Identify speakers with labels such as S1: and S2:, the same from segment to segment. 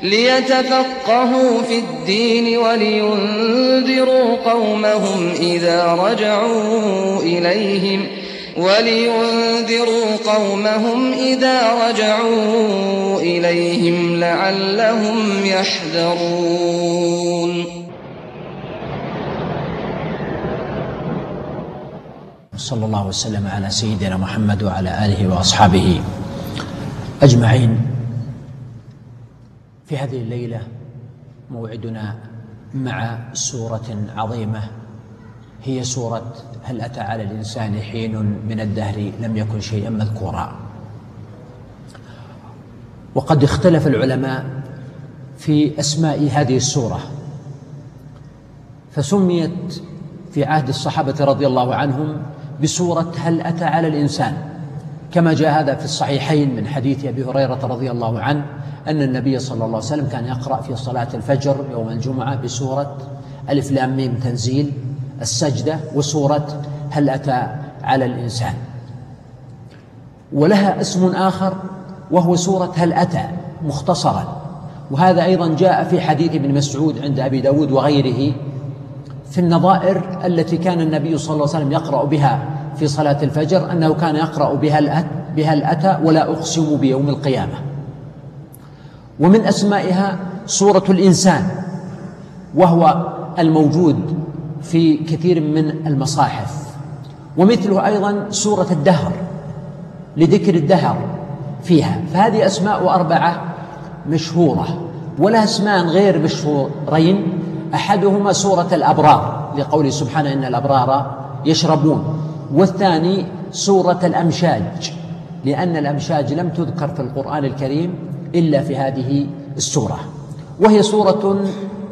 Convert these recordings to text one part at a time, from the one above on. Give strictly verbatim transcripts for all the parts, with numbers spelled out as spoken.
S1: ليتفقهوا في الدين ولينذروا قومهم إذا رجعوا إليهم ولينذروا قومهم إذا رجعوا إليهم لعلهم يحذرون.
S2: صلى الله وسلم على سيدنا محمد وعلى آله وأصحابه أجمعين. في هذه الليلة موعدنا مع سورة عظيمة، هي سورة هل أتى على الإنسان حين من الدهر لم يكن شيئا مذكورا. وقد اختلف العلماء في أسماء هذه السورة، فسميت في عهد الصحابة رضي الله عنهم بسورة هل أتى على الإنسان، كما جاء هذا في الصحيحين من حديث أبي هريرة رضي الله عنه أن النبي صلى الله عليه وسلم كان يقرأ في صلاة الفجر يوم الجمعة بسورة ألف لام ميم تنزيل، السجدة، وسورة هل أتى على الإنسان. ولها اسم آخر وهو سورة هل أتى مختصرا، وهذا أيضا جاء في حديث ابن مسعود عند أبي داود وغيره في النظائر التي كان النبي صلى الله عليه وسلم يقرأ بها في صلاة الفجر، أنه كان يقرأ بها الأتى ولا أقسم بيوم القيامة. ومن أسمائها سورة الإنسان، وهو الموجود في كثير من المصاحف، ومثله أيضا سورة الدهر لذكر الدهر فيها. فهذه أسماء أربعة مشهورة، ولها اسمان غير مشهورين، أحدهما سورة الأبرار لقوله سبحانه إن الأبرار يشربون، والثاني سورة الأمشاج لأن الأمشاج لم تذكر في القرآن الكريم إلا في هذه السورة. وهي سورة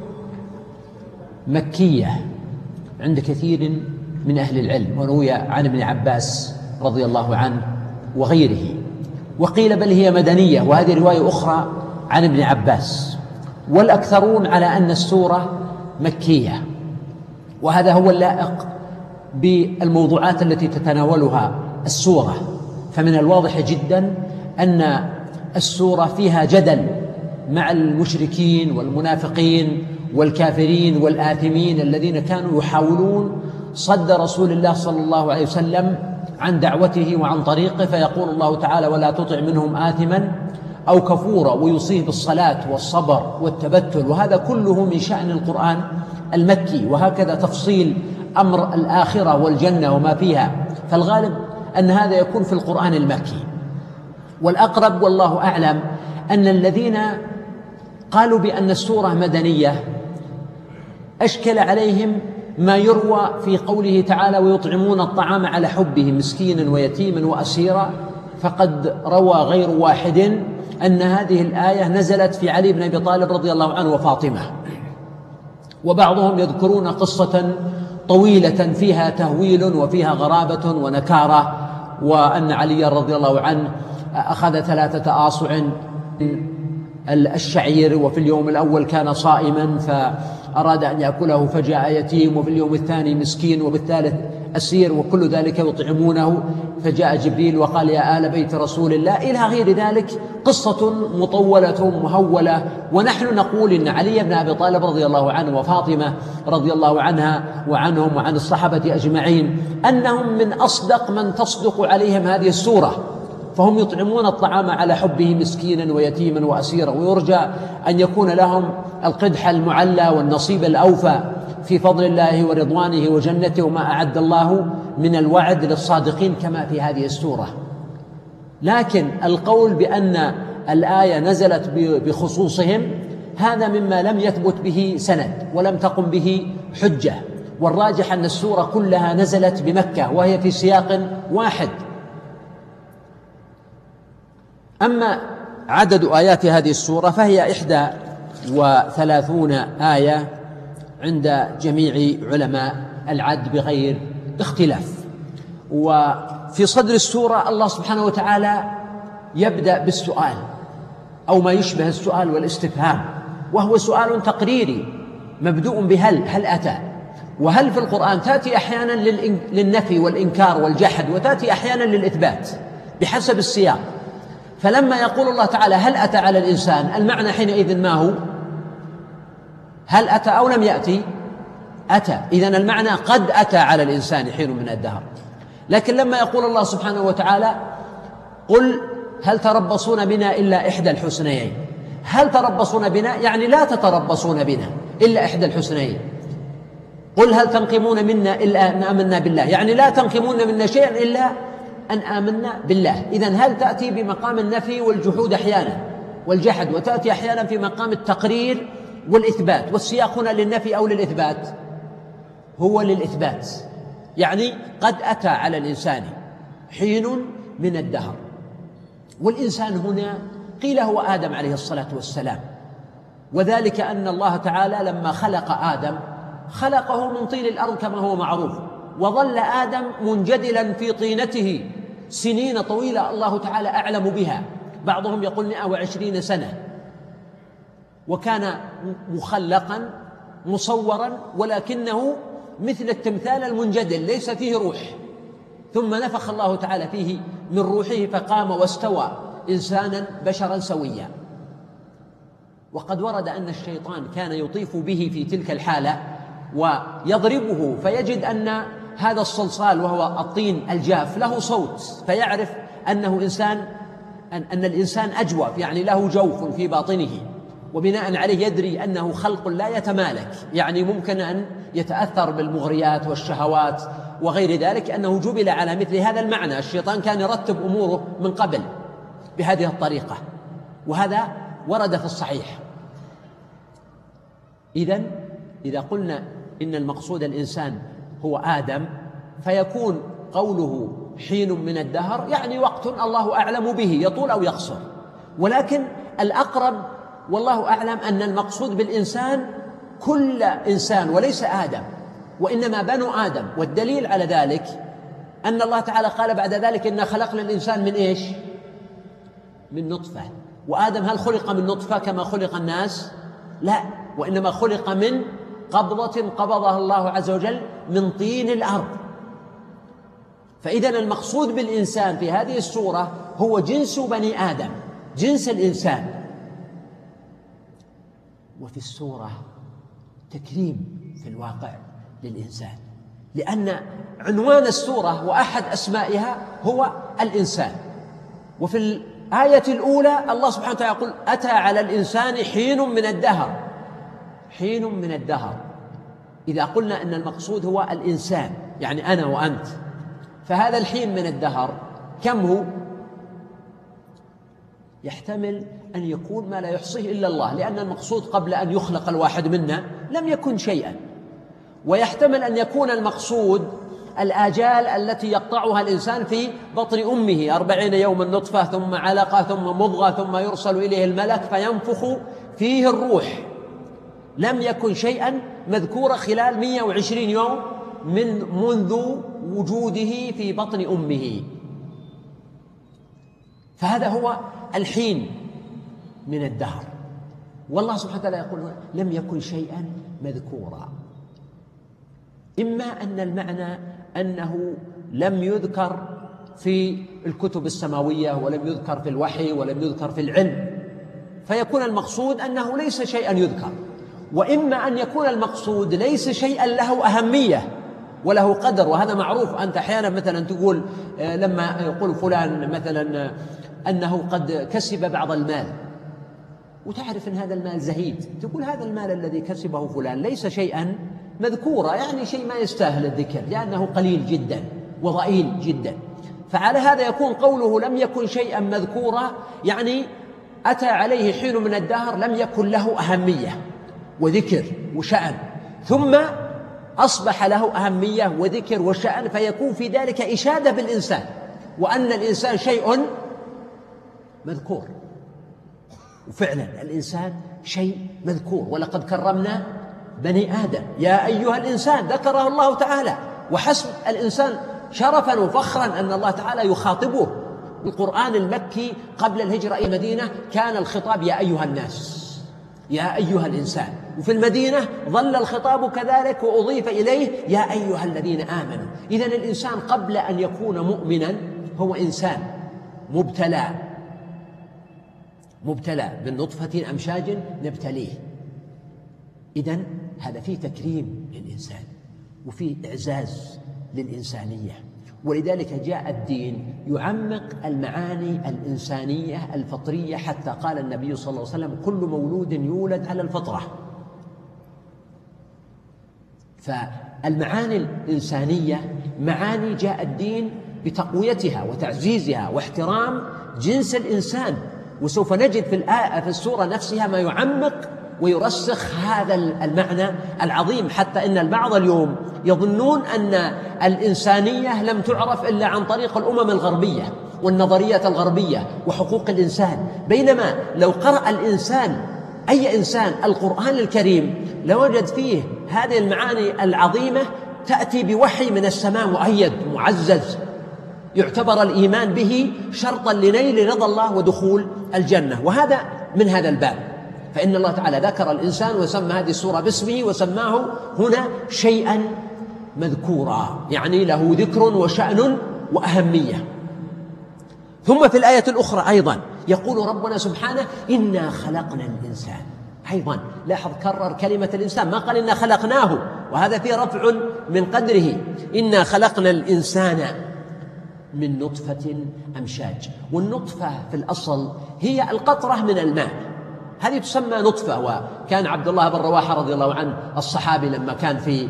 S2: مكية عند كثير من أهل العلم، وروي عن ابن عباس رضي الله عنه وغيره، وقيل بل هي مدنية، وهذه رواية أخرى عن ابن عباس، والأكثرون على أن السورة مكية، وهذا هو اللائق بالموضوعات التي تتناولها السورة. فمن الواضح جدا أن السورة فيها جدل مع المشركين والمنافقين والكافرين والآثمين الذين كانوا يحاولون صد رسول الله صلى الله عليه وسلم عن دعوته وعن طريقه، فيقول الله تعالى ولا تطع منهم آثما أو كفورا، ويوصيه بالصلاة والصبر والتبتل، وهذا كله من شأن القرآن المكي. وهكذا تفصيل أمر الآخرة والجنة وما فيها، فالغالب أن هذا يكون في القرآن المكي. والأقرب والله أعلم أن الذين قالوا بأن السورة مدنية أشكل عليهم ما يروى في قوله تعالى ويطعمون الطعام على حبه مسكينا ويتيما وأسيرا، فقد روى غير واحد أن هذه الآية نزلت في علي بن أبي طالب رضي الله عنه وفاطمة، وبعضهم يذكرون قصة طويلة فيها تهويل وفيها غرابة ونكارة، وأن علي رضي الله عنه أخذ ثلاثة آصع الشعير، وفي اليوم الأول كان صائما فأراد أن يأكله فجاء يتيم، وفي اليوم الثاني مسكين، وبالثالث أسير، وكل ذلك يطعمونه، فجاء جبريل وقال يا آل بيت رسول الله، إلى غير ذلك. قصة مطولة مهولة. ونحن نقول إن علي بن أبي طالب رضي الله عنه وفاطمة رضي الله عنها وعنهم وعن الصحابة أجمعين أنهم من أصدق من تصدق عليهم هذه السورة، فهم يطعمون الطعام على حبه مسكينا ويتيما وأسيرا، ويرجى أن يكون لهم القدح المعلى والنصيب الأوفى في فضل الله ورضوانه وجنته وما أعد الله من الوعد للصادقين كما في هذه السورة. لكن القول بأن الآية نزلت بخصوصهم هذا مما لم يثبت به سند ولم تقم به حجة، والراجح أن السورة كلها نزلت بمكة وهي في سياق واحد. أما عدد آيات هذه السورة فهي إحدى وثلاثون آية عند جميع علماء العد بغير اختلاف. وفي صدر السورة الله سبحانه وتعالى يبدأ بالسؤال أو ما يشبه السؤال والاستفهام، وهو سؤال تقريري مبدوء بهل، هل أتى. وهل في القرآن تأتي أحيانا للنفي والإنكار والجحد، وتأتي أحيانا للإثبات بحسب السياق. فلما يقول الله تعالى هل أتى على الإنسان، المعنى حينئذ ما هو؟ هل أتى أو لم يأتي؟ أتى. إذن المعنى قد أتى على الإنسان حين من الدهر. لكن لما يقول الله سبحانه وتعالى قل هل تربصون بنا إلا إحدى الحسنيين، هل تربصون بنا يعني لا تتربصون بنا إلا إحدى الحسنيين. قل هل تنقمون منا إلا أن آمنا بالله، يعني لا تنقمون منا شيئا إلا أن آمنا بالله. إذن هل تأتي بمقام النفي والجحود أحيانا والجحد، وتأتي أحيانا في مقام التقرير والإثبات، والسياق هنا للنفي أو للإثبات؟ هو للإثبات. يعني قد أتى على الإنسان حين من الدهر. والإنسان هنا قيل هو آدم عليه الصلاة والسلام، وذلك أن الله تعالى لما خلق آدم خلقه من طين الأرض كما هو معروف، وظل آدم منجدلا في طينته سنين طويلة الله تعالى أعلم بها، بعضهم يقول مئة وعشرين سنة، وكان مخلقا مصورا ولكنه مثل التمثال المنجدل ليس فيه روح، ثم نفخ الله تعالى فيه من روحه فقام واستوى إنسانا بشرا سويا. وقد ورد أن الشيطان كان يطيف به في تلك الحالة ويضربه فيجد أن هذا الصلصال وهو الطين الجاف له صوت، فيعرف أنه إنسان أن, أن الإنسان أجوف، يعني له جوف في باطنه، وبناء عليه يدري أنه خلق لا يتمالك، يعني ممكن أن يتأثر بالمغريات والشهوات وغير ذلك، أنه جبل على مثل هذا المعنى. الشيطان كان يرتب أموره من قبل بهذه الطريقة، وهذا ورد في الصحيح. إذن إذا قلنا إن المقصود الإنسان هو آدم، فيكون قوله حين من الدهر يعني وقت الله أعلم به يطول أو يقصر، ولكن الأقرب والله أعلم أن المقصود بالإنسان كل إنسان وليس آدم، وإنما بنو آدم. والدليل على ذلك أن الله تعالى قال بعد ذلك إنا خلقنا الإنسان من إيش؟ من نطفة. وآدم هل خلق من نطفة كما خلق الناس؟ لا، وإنما خلق من قبضة قبضها الله عز وجل من طين الأرض. فإذن المقصود بالإنسان في هذه السورة هو جنس بني آدم، جنس الإنسان. وفي السورة تكريم في الواقع للإنسان، لأن عنوان السورة وأحد أسمائها هو الإنسان. وفي الآية الأولى الله سبحانه وتعالى يقول أتى على الإنسان حين من الدهر، حين من الدهر. إذا قلنا أن المقصود هو الإنسان يعني أنا وأنت، فهذا الحين من الدهر كم هو؟ يحتمل أن يكون ما لا يحصيه إلا الله، لأن المقصود قبل أن يخلق الواحد منا لم يكن شيئا. ويحتمل أن يكون المقصود الآجال التي يقطعها الإنسان في بطن أمه، أربعين يوما نطفة ثم علقة ثم مضغة ثم يرسل إليه الملك فينفخ فيه الروح. لم يكن شيئا مذكورا خلال مئة وعشرين يوم من منذ وجوده في بطن أمه. فهذا هو الحين من الدهر. والله سبحانه وتعالى يقول لم يكن شيئا مذكورا. إما أن المعنى أنه لم يذكر في الكتب السماوية ولم يذكر في الوحي ولم يذكر في العلم، فيكون المقصود أنه ليس شيئا يذكر. وإما أن يكون المقصود ليس شيئا له أهمية وله قدر، وهذا معروف. أنت أحيانا مثلا تقول لما يقول فلان مثلا أنه قد كسب بعض المال وتعرف أن هذا المال زهيد، تقول هذا المال الذي كسبه فلان ليس شيئا مذكورا، يعني شيء ما يستاهل الذكر لأنه قليل جدا وضئيل جدا. فعلى هذا يكون قوله لم يكن شيئا مذكورا يعني أتى عليه حين من الدهر لم يكن له أهمية وذكر وشأن، ثم أصبح له أهمية وذكر وشأن، فيكون في ذلك إشادة بالإنسان وأن الإنسان شيء مذكور. وفعلا الإنسان شيء مذكور، ولقد كرمنا بني آدم يا أيها الإنسان، ذكره الله تعالى. وحسب الإنسان شرفا وفخرا أن الله تعالى يخاطبه. القرآن المكي قبل الهجرة إلى المدينة كان الخطاب يا أيها الناس، يا أيها الإنسان، وفي المدينة ظل الخطاب كذلك وأضيف إليه يا أيها الذين آمنوا. إذن الإنسان قبل أن يكون مؤمنا هو إنسان مبتلى مبتلى من نطفة أمشاج نبتليه. إذن هذا فيه تكريم للإنسان وفيه إعزاز للإنسانية، ولذلك جاء الدين يعمق المعاني الإنسانية الفطرية، حتى قال النبي صلى الله عليه وسلم: كل مولود يولد على الفطرة. فالمعاني الإنسانية معاني جاء الدين بتقويتها وتعزيزها واحترام جنس الإنسان، وسوف نجد في الآية في السورة نفسها ما يعمق ويرسخ هذا المعنى العظيم، حتى إن البعض اليوم يظنون أن الإنسانية لم تعرف إلا عن طريق الأمم الغربية والنظريات الغربية وحقوق الإنسان، بينما لو قرأ الإنسان أي إنسان القرآن الكريم لوجد فيه هذه المعاني العظيمة تأتي بوحي من السماء مؤيد معزز، يعتبر الإيمان به شرطا لنيل رضا الله ودخول الجنة. وهذا من هذا الباب، فإن الله تعالى ذكر الإنسان وسمى هذه السورة باسمه وسماه هنا شيئا مذكورا، يعني له ذكر وشأن وأهمية. ثم في الآية الأخرى أيضا يقول ربنا سبحانه: إنا خلقنا الإنسان. أيضا لاحظ كرر كلمة الإنسان، ما قال إنا خلقناه، وهذا فيه رفع من قدره. إنا خلقنا الإنسان من نطفة أمشاج، والنطفة في الأصل هي القطرة من الماء، هذه تسمى نطفة. وكان عبد الله بن رواحة رضي الله عنه الصحابي لما كان في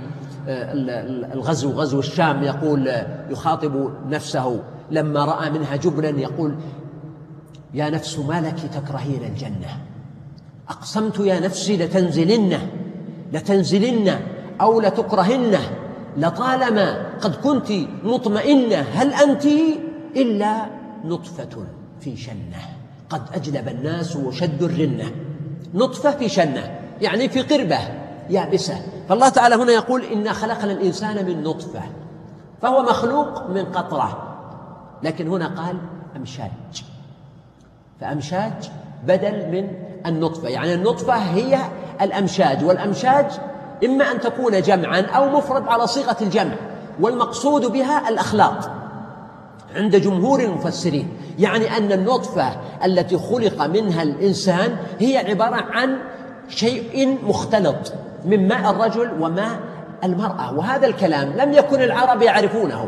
S2: الغزو غزو الشام يقول يخاطب نفسه لما رأى منها جبنا يقول: يا نفس ما لك تكرهين الجنة، أقسمت يا نفسي لتنزلن لتنزلن أو لتكرهن، لطالما قد كنت مطمئنة، هل أنت إلا نطفة في شنة قد أجلب الناس وشد الرنة. نطفة في شنة يعني في قربة يابسة. فالله تعالى هنا يقول: إنا خلقنا الإنسان من نطفة، فهو مخلوق من قطرة، لكن هنا قال أمشاج، فأمشاج بدل من النطفة، يعني النطفة هي الأمشاج، والأمشاج إما أن تكون جمعا أو مفرد على صيغة الجمع، والمقصود بها الأخلاط عند جمهور المفسرين، يعني أن النطفة التي خلق منها الإنسان هي عبارة عن شيء مختلط من ماء الرجل وماء المرأة. وهذا الكلام لم يكن العرب يعرفونه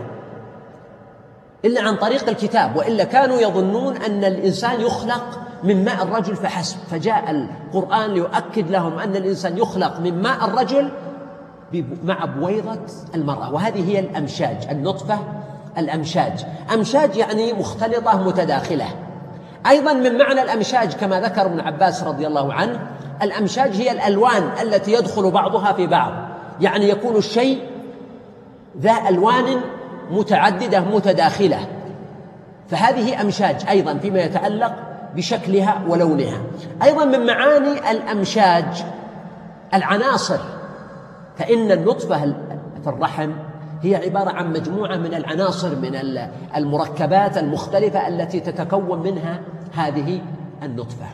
S2: إلا عن طريق الكتاب، وإلا كانوا يظنون أن الإنسان يخلق من ماء الرجل فحسب، فجاء القرآن ليؤكد لهم أن الإنسان يخلق من ماء الرجل مع بويضة المرأة، وهذه هي الأمشاج، النطفة الأمشاج. أمشاج يعني مختلطة متداخلة. أيضا من معنى الأمشاج كما ذكر ابن عباس رضي الله عنه، الأمشاج هي الألوان التي يدخل بعضها في بعض، يعني يكون الشيء ذا ألوان متعددة متداخلة، فهذه أمشاج أيضا فيما يتعلق بشكلها ولونها. أيضا من معاني الأمشاج العناصر، فإن النطفة في الرحم هي عبارة عن مجموعة من العناصر من المركبات المختلفة التي تتكون منها هذه النطفة.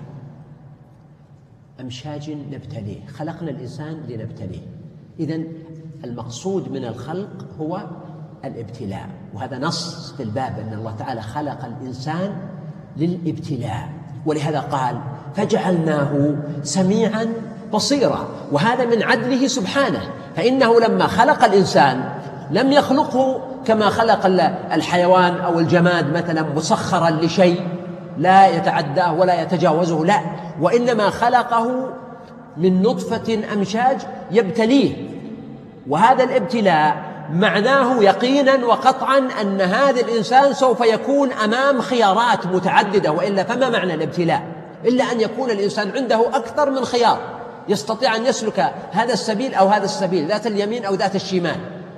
S2: أمشاج نبتليه، خلقنا الإنسان لنبتليه. إذن المقصود من الخلق هو الابتلاء، وهذا نص في الباب أن الله تعالى خلق الإنسان للابتلاء، ولهذا قال: فجعلناه سميعا بصيرا. وهذا من عدله سبحانه، فإنه لما خلق الإنسان لم يخلقه كما خلق الحيوان أو الجماد مثلا مسخرا لشيء لا يتعداه ولا يتجاوزه، لا، وإنما خلقه من نطفة أمشاج يبتليه. وهذا الابتلاء معناه يقينا وقطعا أن هذا الإنسان سوف يكون أمام خيارات متعددة، وإلا فما معنى الابتلاء إلا أن يكون الإنسان عنده أكثر من خيار، يستطيع أن يسلك هذا السبيل أو هذا السبيل، ذات اليمين أو ذات الشمال.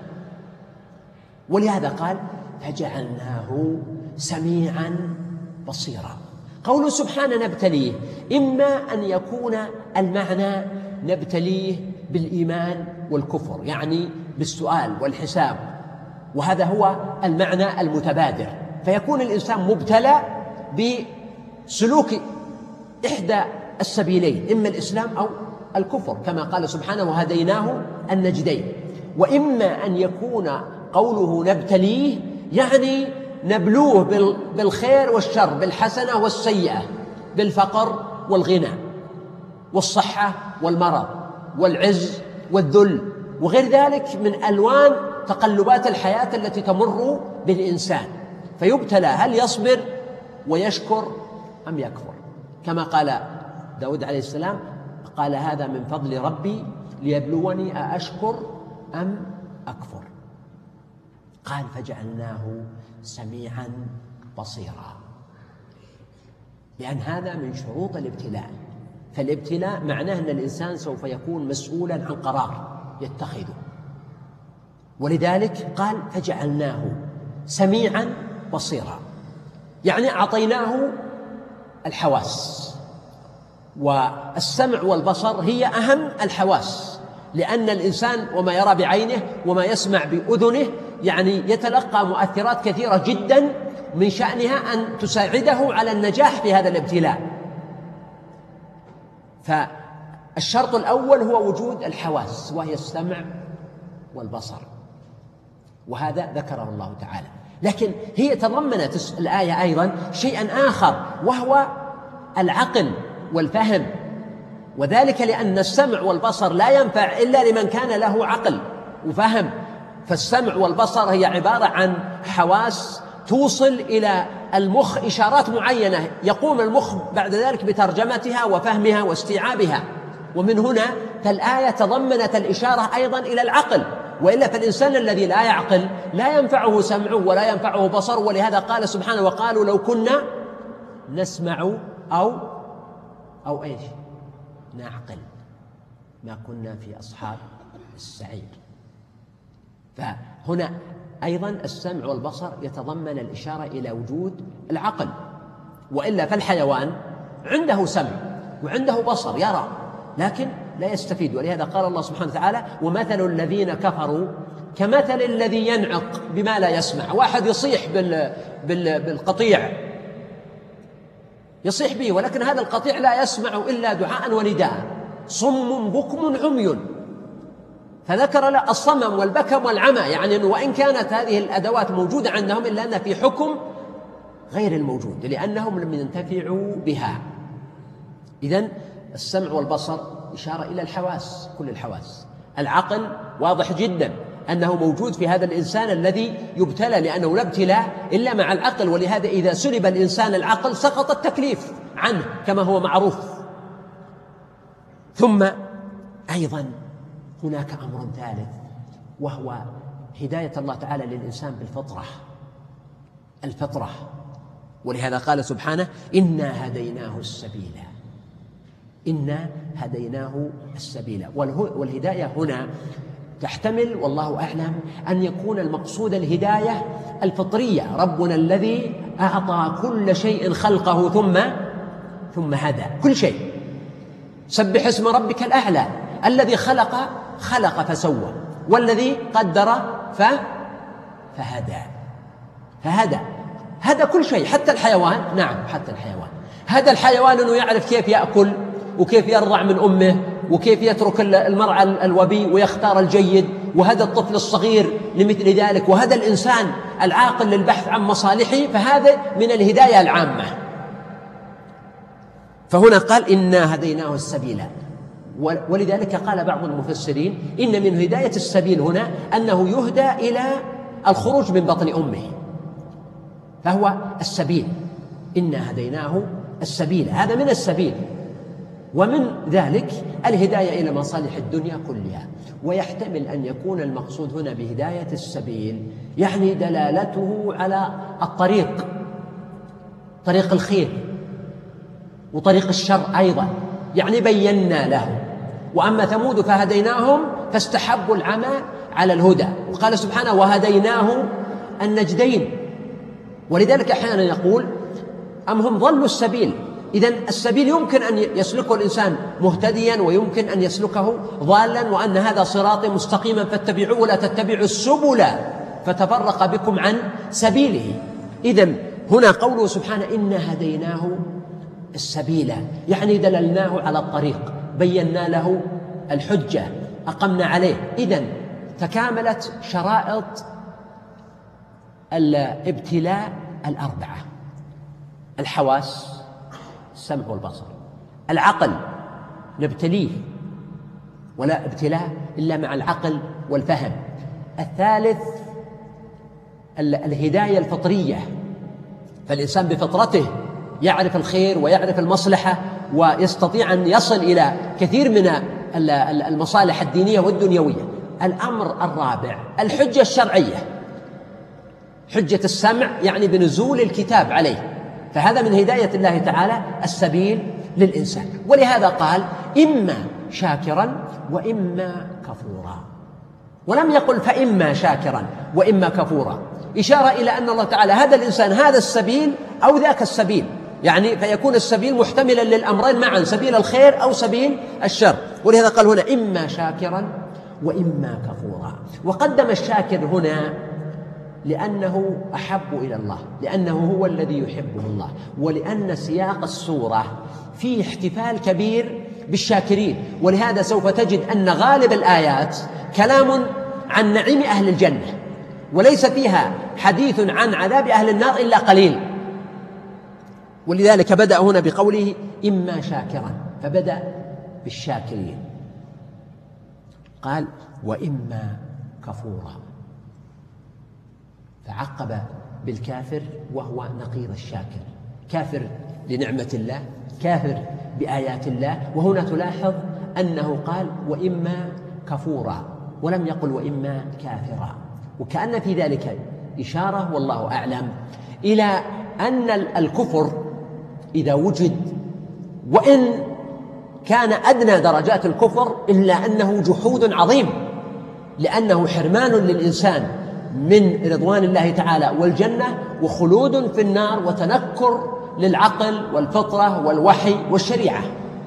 S2: ولهذا قال: فجعلناه سميعا بصيرا. قوله سبحانه نبتليه، إما أن يكون المعنى نبتليه بالإيمان والكفر، يعني بالسؤال والحساب، وهذا هو المعنى المتبادر، فيكون الإنسان مبتلى بسلوك إحدى السبيلين، إما الإسلام أو الكفر، كما قال سبحانه: وهديناه النجدين. وإما أن يكون قوله نبتليه يعني نبلوه بالخير والشر، بالحسنة والسيئة، بالفقر والغنى والصحة والمرض والعز والذل وغير ذلك من ألوان تقلبات الحياة التي تمر بالإنسان، فيبتلى هل يصبر ويشكر أم يكفر، كما قال داود عليه السلام قال هذا من فضل ربي ليبلوني أأشكر أم أكفر. قال فجعلناه سميعا بصيرا، لأن هذا من شروط الابتلاء. فالابتلاء معناه أن الإنسان سوف يكون مسؤولا عن قرار يتخذه، ولذلك قال فجعلناه سميعا بصيرا، يعني أعطيناه الحواس. والسمع والبصر هي أهم الحواس، لأن الإنسان وما يرى بعينه وما يسمع بأذنه يعني يتلقى مؤثرات كثيرة جدا من شأنها أن تساعده على النجاح في هذا الابتلاء. فالشرط الأول هو وجود الحواس وهي السمع والبصر، وهذا ذكره الله تعالى. لكن هي تضمنت الآية أيضا شيئا آخر وهو العقل والفهم، وذلك لأن السمع والبصر لا ينفع إلا لمن كان له عقل وفهم. فالسمع والبصر هي عبارة عن حواس توصل إلى المخ إشارات معينة، يقوم المخ بعد ذلك بترجمتها وفهمها واستيعابها. ومن هنا فالآية تضمنت الإشارة أيضا إلى العقل، وإلا فالإنسان الذي لا يعقل لا ينفعه سمعه ولا ينفعه بصره. ولهذا قال سبحانه وقالوا لو كنا نسمع أو أو إيش نعقل ما كنا في أصحاب السعير. فهنا أيضا السمع والبصر يتضمن الإشارة إلى وجود العقل، وإلا فالحيوان عنده سمع وعنده بصر يرى لكن لا يستفيد. ولهذا قال الله سبحانه وتعالى ومثل الذين كفروا كمثل الذي ينعق بما لا يسمع. واحد يصيح بال بال بالقطيع يصيح به، ولكن هذا القطيع لا يسمع إلا دعاء ونداء، صم بكم عمي. فذكر له الصمم والبكم والعمى، يعني وإن كانت هذه الأدوات موجودة عندهم إلا أن في حكم غير الموجود لأنهم لم ينتفعوا بها. إذن السمع والبصر إشارة إلى الحواس، كل الحواس. العقل واضح جدا أنه موجود في هذا الإنسان الذي يبتلى، لأنه لا ابتلاء إلا مع العقل، ولهذا إذا سلب الإنسان العقل سقط التكليف عنه كما هو معروف. ثم أيضا هناك أمر ثالث وهو هداية الله تعالى للإنسان بالفطرة، الفطرة. ولهذا قال سبحانه إنا هديناه السبيل، إنا هديناه السبيل. والهداية هنا تحتمل والله أعلم أن يكون المقصود الهداية الفطرية، ربنا الذي أعطى كل شيء خلقه ثم ثم هدى كل شيء. سبح اسم ربك الأعلى الذي خلق خلق فسوى، والذي قدر ف فهدى فهدى هدى كل شيء، حتى الحيوان. نعم حتى الحيوان هدى الحيوان أنه يعرف كيف يأكل وكيف يرضع من أمه وكيف يترك المرعى الوبي ويختار الجيد، وهدى الطفل الصغير لمثل ذلك، وهدى الإنسان العاقل للبحث عن مصالحه. فهذا من الهداية العامة. فهنا قال إنا هديناه السبيل، ولذلك قال بعض المفسرين إن من هداية السبيل هنا أنه يهدى إلى الخروج من بطن أمه، فهو السبيل. إنا هديناه السبيل، هذا من السبيل. ومن ذلك الهداية إلى مصالح الدنيا كلها. ويحتمل أن يكون المقصود هنا بهداية السبيل يعني دلالته على الطريق، طريق الخير وطريق الشر أيضا، يعني بينا له. وأما ثمود فهديناهم فاستحبوا العمى على الهدى، وقال سبحانه وهديناه النجدين. ولذلك أحيانا يقول أم هم ضلوا السبيل. إذن السبيل يمكن أن يسلكه الإنسان مهتديا ويمكن أن يسلكه ضالا، وأن هذا صراطي مستقيما فاتبعوه ولا تتبعوا السبل فتفرق بكم عن سبيله. إذن هنا قوله سبحانه إنا هديناه السبيل يعني دللناه على الطريق، بينا له الحجة، أقمنا عليه. إذن تكاملت شرائط الابتلاء الأربعة: الحواس السمع والبصر. العقل نبتليه، ولا ابتلاء إلا مع العقل والفهم. الثالث الهداية الفطرية، فالإنسان بفطرته يعرف الخير ويعرف المصلحة ويستطيع أن يصل إلى كثير من المصالح الدينية والدنيوية. الأمر الرابع الحجة الشرعية، حجة السمع يعني بنزول الكتاب عليه، فهذا من هداية الله تعالى السبيل للإنسان. ولهذا قال إما شاكرا وإما كفورا، ولم يقل فإما شاكرا وإما كفورا، إشارة إلى أن الله تعالى هذا الإنسان هذا السبيل أو ذاك السبيل، يعني فيكون السبيل محتملا للأمرين معا، سبيل الخير أو سبيل الشر. ولهذا قال هنا إما شاكرا وإما كفورا. وقدم الشاكر هنا لأنه أحب إلى الله، لأنه هو الذي يحبه الله، ولأن سياق السورة فيه احتفال كبير بالشاكرين. ولهذا سوف تجد أن غالب الآيات كلام عن نعيم أهل الجنة، وليس فيها حديث عن عذاب أهل النار إلا قليل. ولذلك بدأ هنا بقوله إما شاكرا، فبدأ بالشاكرين، قال وإما كفورا، فعقب بالكافر وهو نقيض الشاكر، كافر لنعمة الله، كافر بآيات الله. وهنا تلاحظ أنه قال وإما كفورا ولم يقل وإما كافرا، وكأن في ذلك إشارة والله أعلم إلى أن الكفر إذا وجد، وإن كان أدنى درجات الكفر، إلا أنه جحود عظيم، لأنه حرمان للإنسان من رضوان الله تعالى والجنة، وخلود في النار، وتنكر للعقل والفطرة والوحي والشريعة،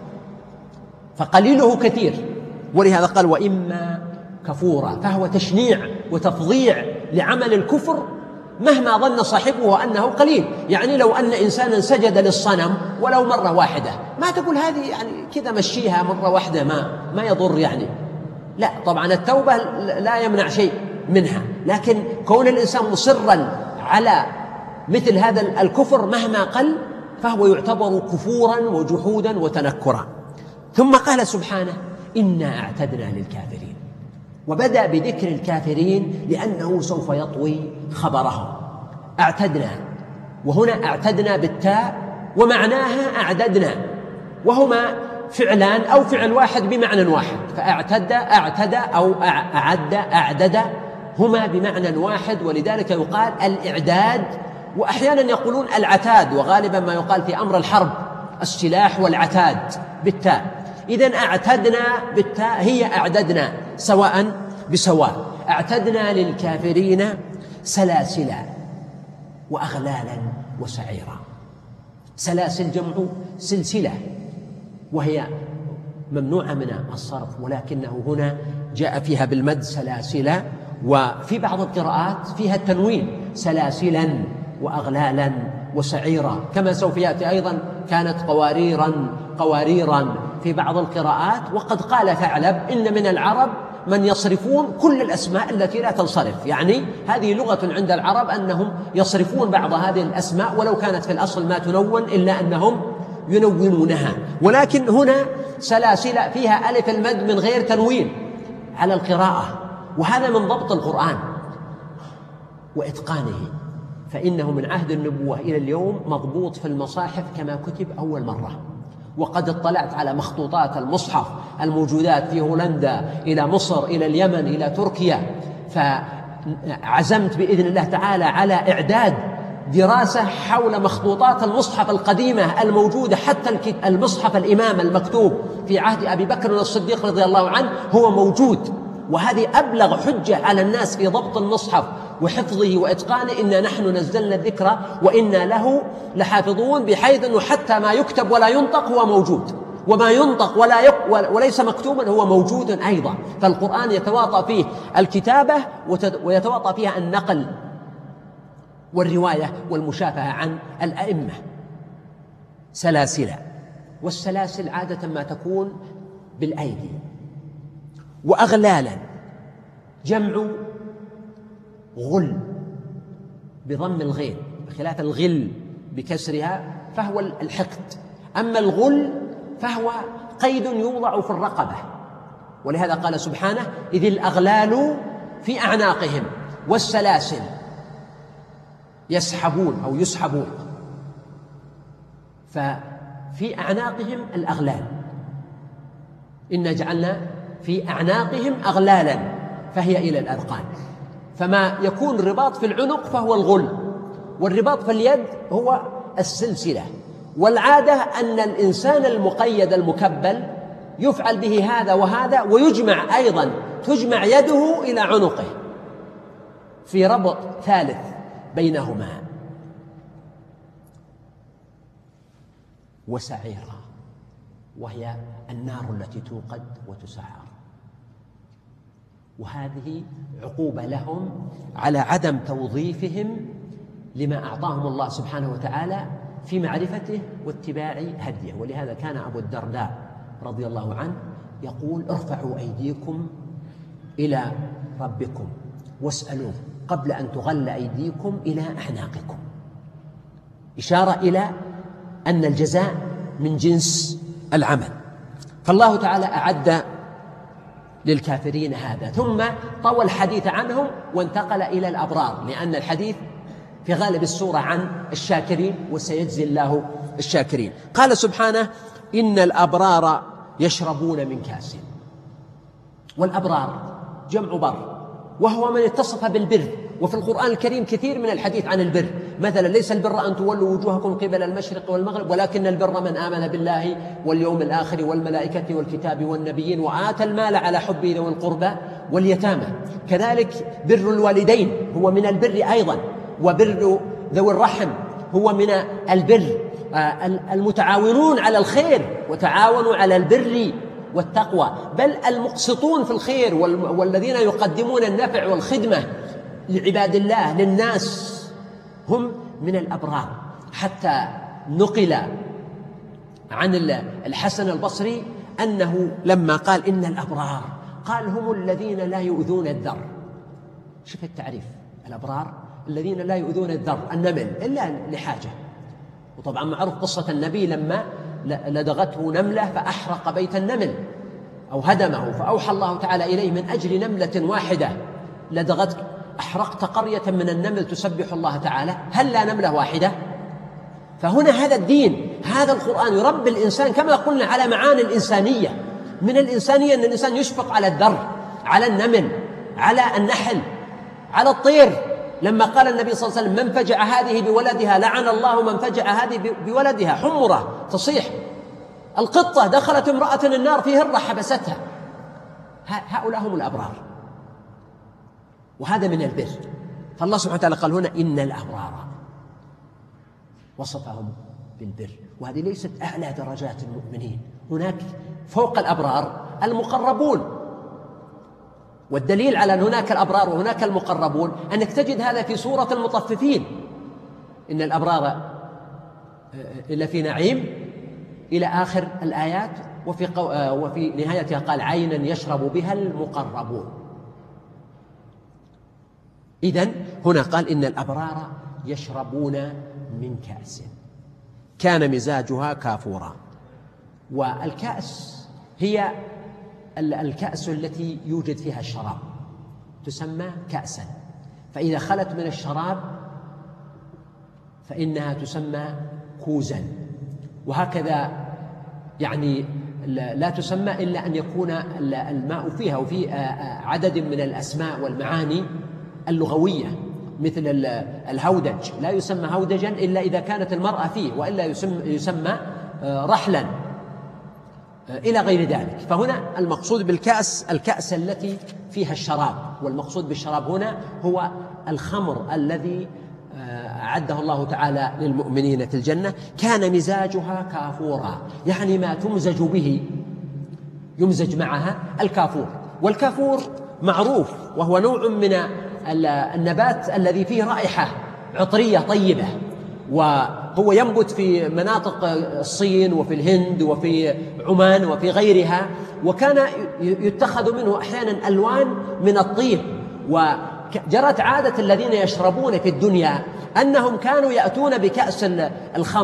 S2: فقليله كثير. ولهذا قال وإما كفورا، فهو تشنيع وتفضيع لعمل الكفر مهما ظن صاحبه أنه قليل. يعني لو أن إنسانا سجد للصنم ولو مرة واحدة، ما تقول هذه يعني كذا مشيها مرة واحدة ما ما يضر يعني، لا طبعا التوبة لا يمنع شيء منها، لكن كون الإنسان مصرا على مثل هذا الكفر مهما قل فهو يعتبر كفورا وجحودا وتنكرا. ثم قال سبحانه إنا أعتدنا للكافرين، وبدأ بذكر الكافرين لأنه سوف يطوي خبرهم. أعتدنا، وهنا أعتدنا بالتاء ومعناها أعددنا، وهما فعلان أو فعل واحد بمعنى واحد، فأعتد أعتد أو أعد أعدد هما بمعنى واحد، ولذلك يقال الإعداد، وأحيانا يقولون العتاد، وغالبا ما يقال في أمر الحرب السلاح والعتاد بالتاء. إذن أعتدنا بالتاء هي أعددنا سواء بسواء. أعتدنا للكافرين سلاسلا وأغلالا وسعيرا. سلاسل جمع سلسلة، وهي ممنوعة من الصرف، ولكنه هنا جاء فيها بالمد سلاسلا، وفي بعض القراءات فيها التنوين سلاسلا وأغلالا وسعيرا، كما سوف يأتي أيضا كانت قواريرا قواريرا في بعض القراءات. وقد قال ثعلب إن من العرب من يصرفون كل الأسماء التي لا تنصرف، يعني هذه لغة عند العرب أنهم يصرفون بعض هذه الأسماء ولو كانت في الأصل ما تنون، إلا أنهم ينونونها. ولكن هنا سلاسل فيها ألف المد من غير تنوين على القراءة، وهذا من ضبط القرآن وإتقانه، فإنه من عهد النبوة إلى اليوم مضبوط في المصاحف كما كتب أول مرة. وقد اطلعت على مخطوطات المصحف الموجودات في هولندا إلى مصر إلى اليمن إلى تركيا، فعزمت بإذن الله تعالى على إعداد دراسة حول مخطوطات المصحف القديمة الموجودة، حتى المصحف الإمام المكتوب في عهد أبي بكر الصديق رضي الله عنه هو موجود، وهذه أبلغ حجة على الناس في ضبط المصحف وحفظه وإتقانه. إنا نحن نزلنا الذكر وإنا له لحافظون، بحيث أنه حتى ما يكتب ولا ينطق هو موجود، وما ينطق ولا يق وليس مكتوبا هو موجود أيضا. فالقرآن يتواطى فيه الكتابة ويتواطى فيها النقل والرواية والمشافهة عن الأئمة. سلاسل، والسلاسل عادة ما تكون بالأيدي. وأغلالا جمع غل بضم الغين، بخلاف الغل بكسرها فهو الحقد. أما الغل فهو قيد يوضع في الرقبة، ولهذا قال سبحانه: إذ الأغلال في أعناقهم والسلاسل يسحبون أو يسحبون. ففي أعناقهم الأغلال، إنا جعلنا في أعناقهم أغلالا فهي إلى الأذقان. فما يكون رباط في العنق فهو الغل، والرباط في اليد هو السلسلة. والعادة أن الإنسان المقيد المكبل يفعل به هذا وهذا، ويجمع أيضا تجمع يده إلى عنقه في ربط ثالث بينهما. وسعيرا، وهي النار التي توقد وتسعر. وهذه عقوبة لهم على عدم توظيفهم لما أعطاهم الله سبحانه وتعالى في معرفته واتباع هديه. ولهذا كان أبو الدرداء رضي الله عنه يقول: ارفعوا أيديكم إلى ربكم واسألوه قبل أن تغل أيديكم إلى أعناقكم، إشارة إلى أن الجزاء من جنس العمل. فالله تعالى أعد للكافرين هذا، ثم طوى الحديث عنهم وانتقل إلى الأبرار، لأن الحديث في غالب السورة عن الشاكرين، وسيجزي الله الشاكرين. قال سبحانه: إن الأبرار يشربون من كاس. والأبرار جمع بر، وهو من اتصف بالبر. وفي القرآن الكريم كثير من الحديث عن البر، مثلا: ليس البر أن تولوا وجوهكم قبل المشرق والمغرب، ولكن البر من آمن بالله واليوم الآخر والملائكة والكتاب والنبيين وآتى المال على حبه ذوي القربى واليتامى. كذلك بر الوالدين هو من البر أيضا، وبر ذوي الرحم هو من البر. المتعاونون على الخير وتعاونوا على البر والتقوى، بل المقسطون في الخير والذين يقدمون النفع والخدمة لعباد الله للناس هم من الأبرار. حتى نقل عن الحسن البصري أنه لما قال إن الأبرار قال: هم الذين لا يؤذون الذر. شوف التعريف: الأبرار الذين لا يؤذون الذر، النمل، إلا لحاجة. وطبعا معروف قصة النبي لما لدغته نملة فأحرق بيت النمل أو هدمه، فأوحى الله تعالى إليه: من أجل نملة واحدة لدغتك أحرقت قرية من النمل تسبح الله تعالى، هل لا نملة واحدة؟ فهنا هذا الدين، هذا القرآن يربي الإنسان كما قلنا على معاني الإنسانية. من الإنسانية أن الإنسان يشفق على الذر، على النمل، على النحل، على الطير. لما قال النبي صلى الله عليه وسلم: من فجع هذه بولدها لعن الله من فجع هذه بولدها، حمرة تصيح. القطة دخلت امرأة النار في هرة حبستها. هؤلاء هم الأبرار، وهذا من البر. فالله سبحانه وتعالى قال هنا: إن الأبرار، وصفهم بالبر. وهذه ليست أعلى درجات المؤمنين، هناك فوق الأبرار المقربون. والدليل على أن هناك الأبرار وهناك المقربون أنك تجد هذا في سورة المطففين: إن الأبرار إلا في نعيم إلى آخر الآيات. وفي, قو... وفي نهايتها قال: عينا يشرب بها المقربون. إذن هنا قال: إن الأبرار يشربون من كأس كان مزاجها كافورا. والكأس هي الكأس التي يوجد فيها الشراب، تسمى كأسا. فإذا خلت من الشراب فإنها تسمى كوزا. وهكذا يعني لا تسمى إلا أن يكون الماء فيها. وفي عدد من الأسماء والمعاني اللغوية، مثل الهودج لا يسمى هودجا إلا إذا كانت المرأة فيه، وإلا يسمى رحلا إلى غير ذلك. فهنا المقصود بالكأس الكأس التي فيها الشراب، والمقصود بالشراب هنا هو الخمر الذي أعده الله تعالى للمؤمنين في الجنة. كان مزاجها كافورا، يعني ما تمزج به، يمزج معها الكافور. والكافور معروف، وهو نوع من النبات الذي فيه رائحة عطرية طيبة، وهو ينبت في مناطق الصين وفي الهند وفي عمان وفي غيرها، وكان يتخذ منه أحيانا ألوان من الطيب. وجرت عادة الذين يشربون في الدنيا أنهم كانوا يأتون بكأس الخمر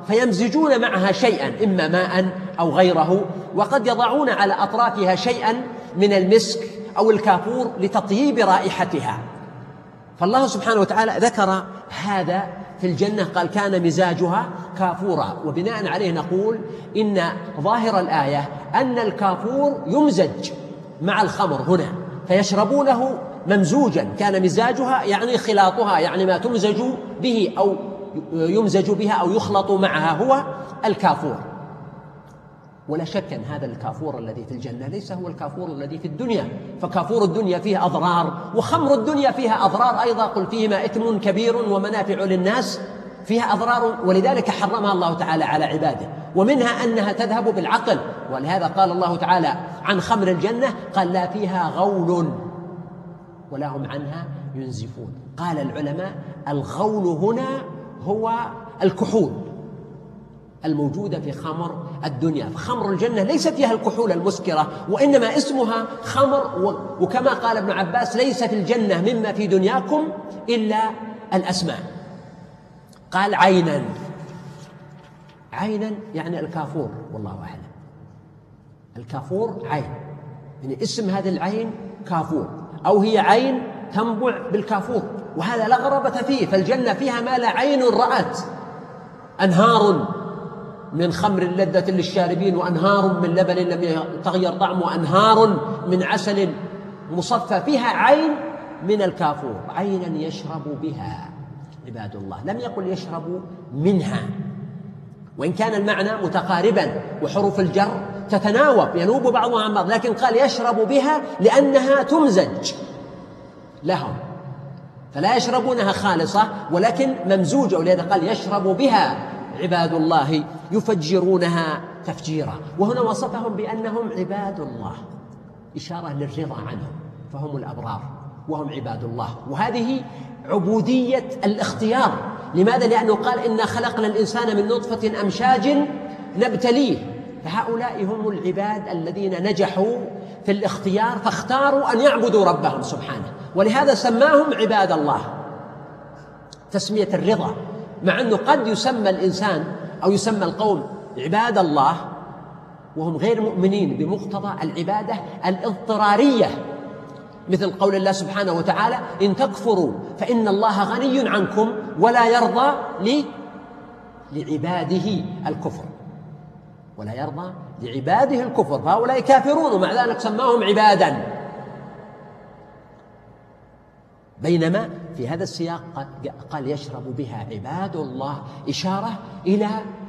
S2: فيمزجون معها شيئا إما ماء أو غيره، وقد يضعون على أطرافها شيئا من المسك أو الكافور لتطييب رائحتها. فالله سبحانه وتعالى ذكر هذا في الجنة، قال كان مزاجها كافورا، وبناء عليه نقول إن ظاهر الآية أن الكافور يمزج مع الخمر هنا، فيشربونه ممزوجا، كان مزاجها يعني خلاطها، يعني ما تمزج به أو يمزج بها أو يخلط معها هو الكافور. ولا شك أن هذا الكافور الذي في الجنة ليس هو الكافور الذي في الدنيا، فكافور الدنيا فيه أضرار، وخمر الدنيا فيها أضرار أيضا، قل فيهما إثم كبير ومنافع للناس، فيها أضرار، ولذلك حرمها الله تعالى على عباده، ومنها أنها تذهب بالعقل. ولهذا قال الله تعالى عن خمر الجنة قال لا فيها غول ولا هم عنها ينزفون. قال العلماء الغول هنا هو الكحول الموجودة في خمر الدنيا، فخمر الجنة ليس فيها الكحول المسكرة، وإنما اسمها خمر. وكما قال ابن عباس ليس في الجنة مما في دنياكم إلا الأسماء. قال عينا، عينا يعني الكافور، والله أعلم. الكافور عين، يعني اسم هذه العين كافور، أو هي عين تنبع بالكافور، وهذا لا غرابة فيه، فالجنة فيها ما لا عين رأت، أنهار من خمر لذة للشاربين، وأنهار من لبن لم يتغير طعمه، وأنهار من عسل مصفى، فيها عين من الكافور، عينا يشرب بها عباد الله. لم يقل يشرب منها، وإن كان المعنى متقاربا وحروف الجر تتناوب ينوب بعضها عن بعض، لكن قال يشرب بها لأنها تمزج لهم، فلا يشربونها خالصة ولكن ممزوجة، ولهذا قال يشرب بها عباد الله يفجرونها تفجيرا. وهنا وصفهم بأنهم عباد الله، إشارة للرضا عنهم، فهم الأبرار وهم عباد الله. وهذه عبودية الاختيار. لماذا؟ لأنه قال إنا خلقنا الإنسان من نطفة أمشاج نبتليه، فهؤلاء هم العباد الذين نجحوا في الاختيار، فاختاروا أن يعبدوا ربهم سبحانه، ولهذا سماهم عباد الله تسمية الرضا، مع أنه قد يسمى الإنسان أو يسمى القوم عباد الله وهم غير مؤمنين بمقتضى العبادة الاضطرارية، مثل قول الله سبحانه وتعالى إن تكفروا فإن الله غني عنكم ولا يرضى لعباده الكفر، ولا يرضى لعباده الكفر، فهؤلاء كافرون ومع ذلك سماهم عبادا. بينما في هذا السياق قال يشرب بها عباد الله، إشارة إلى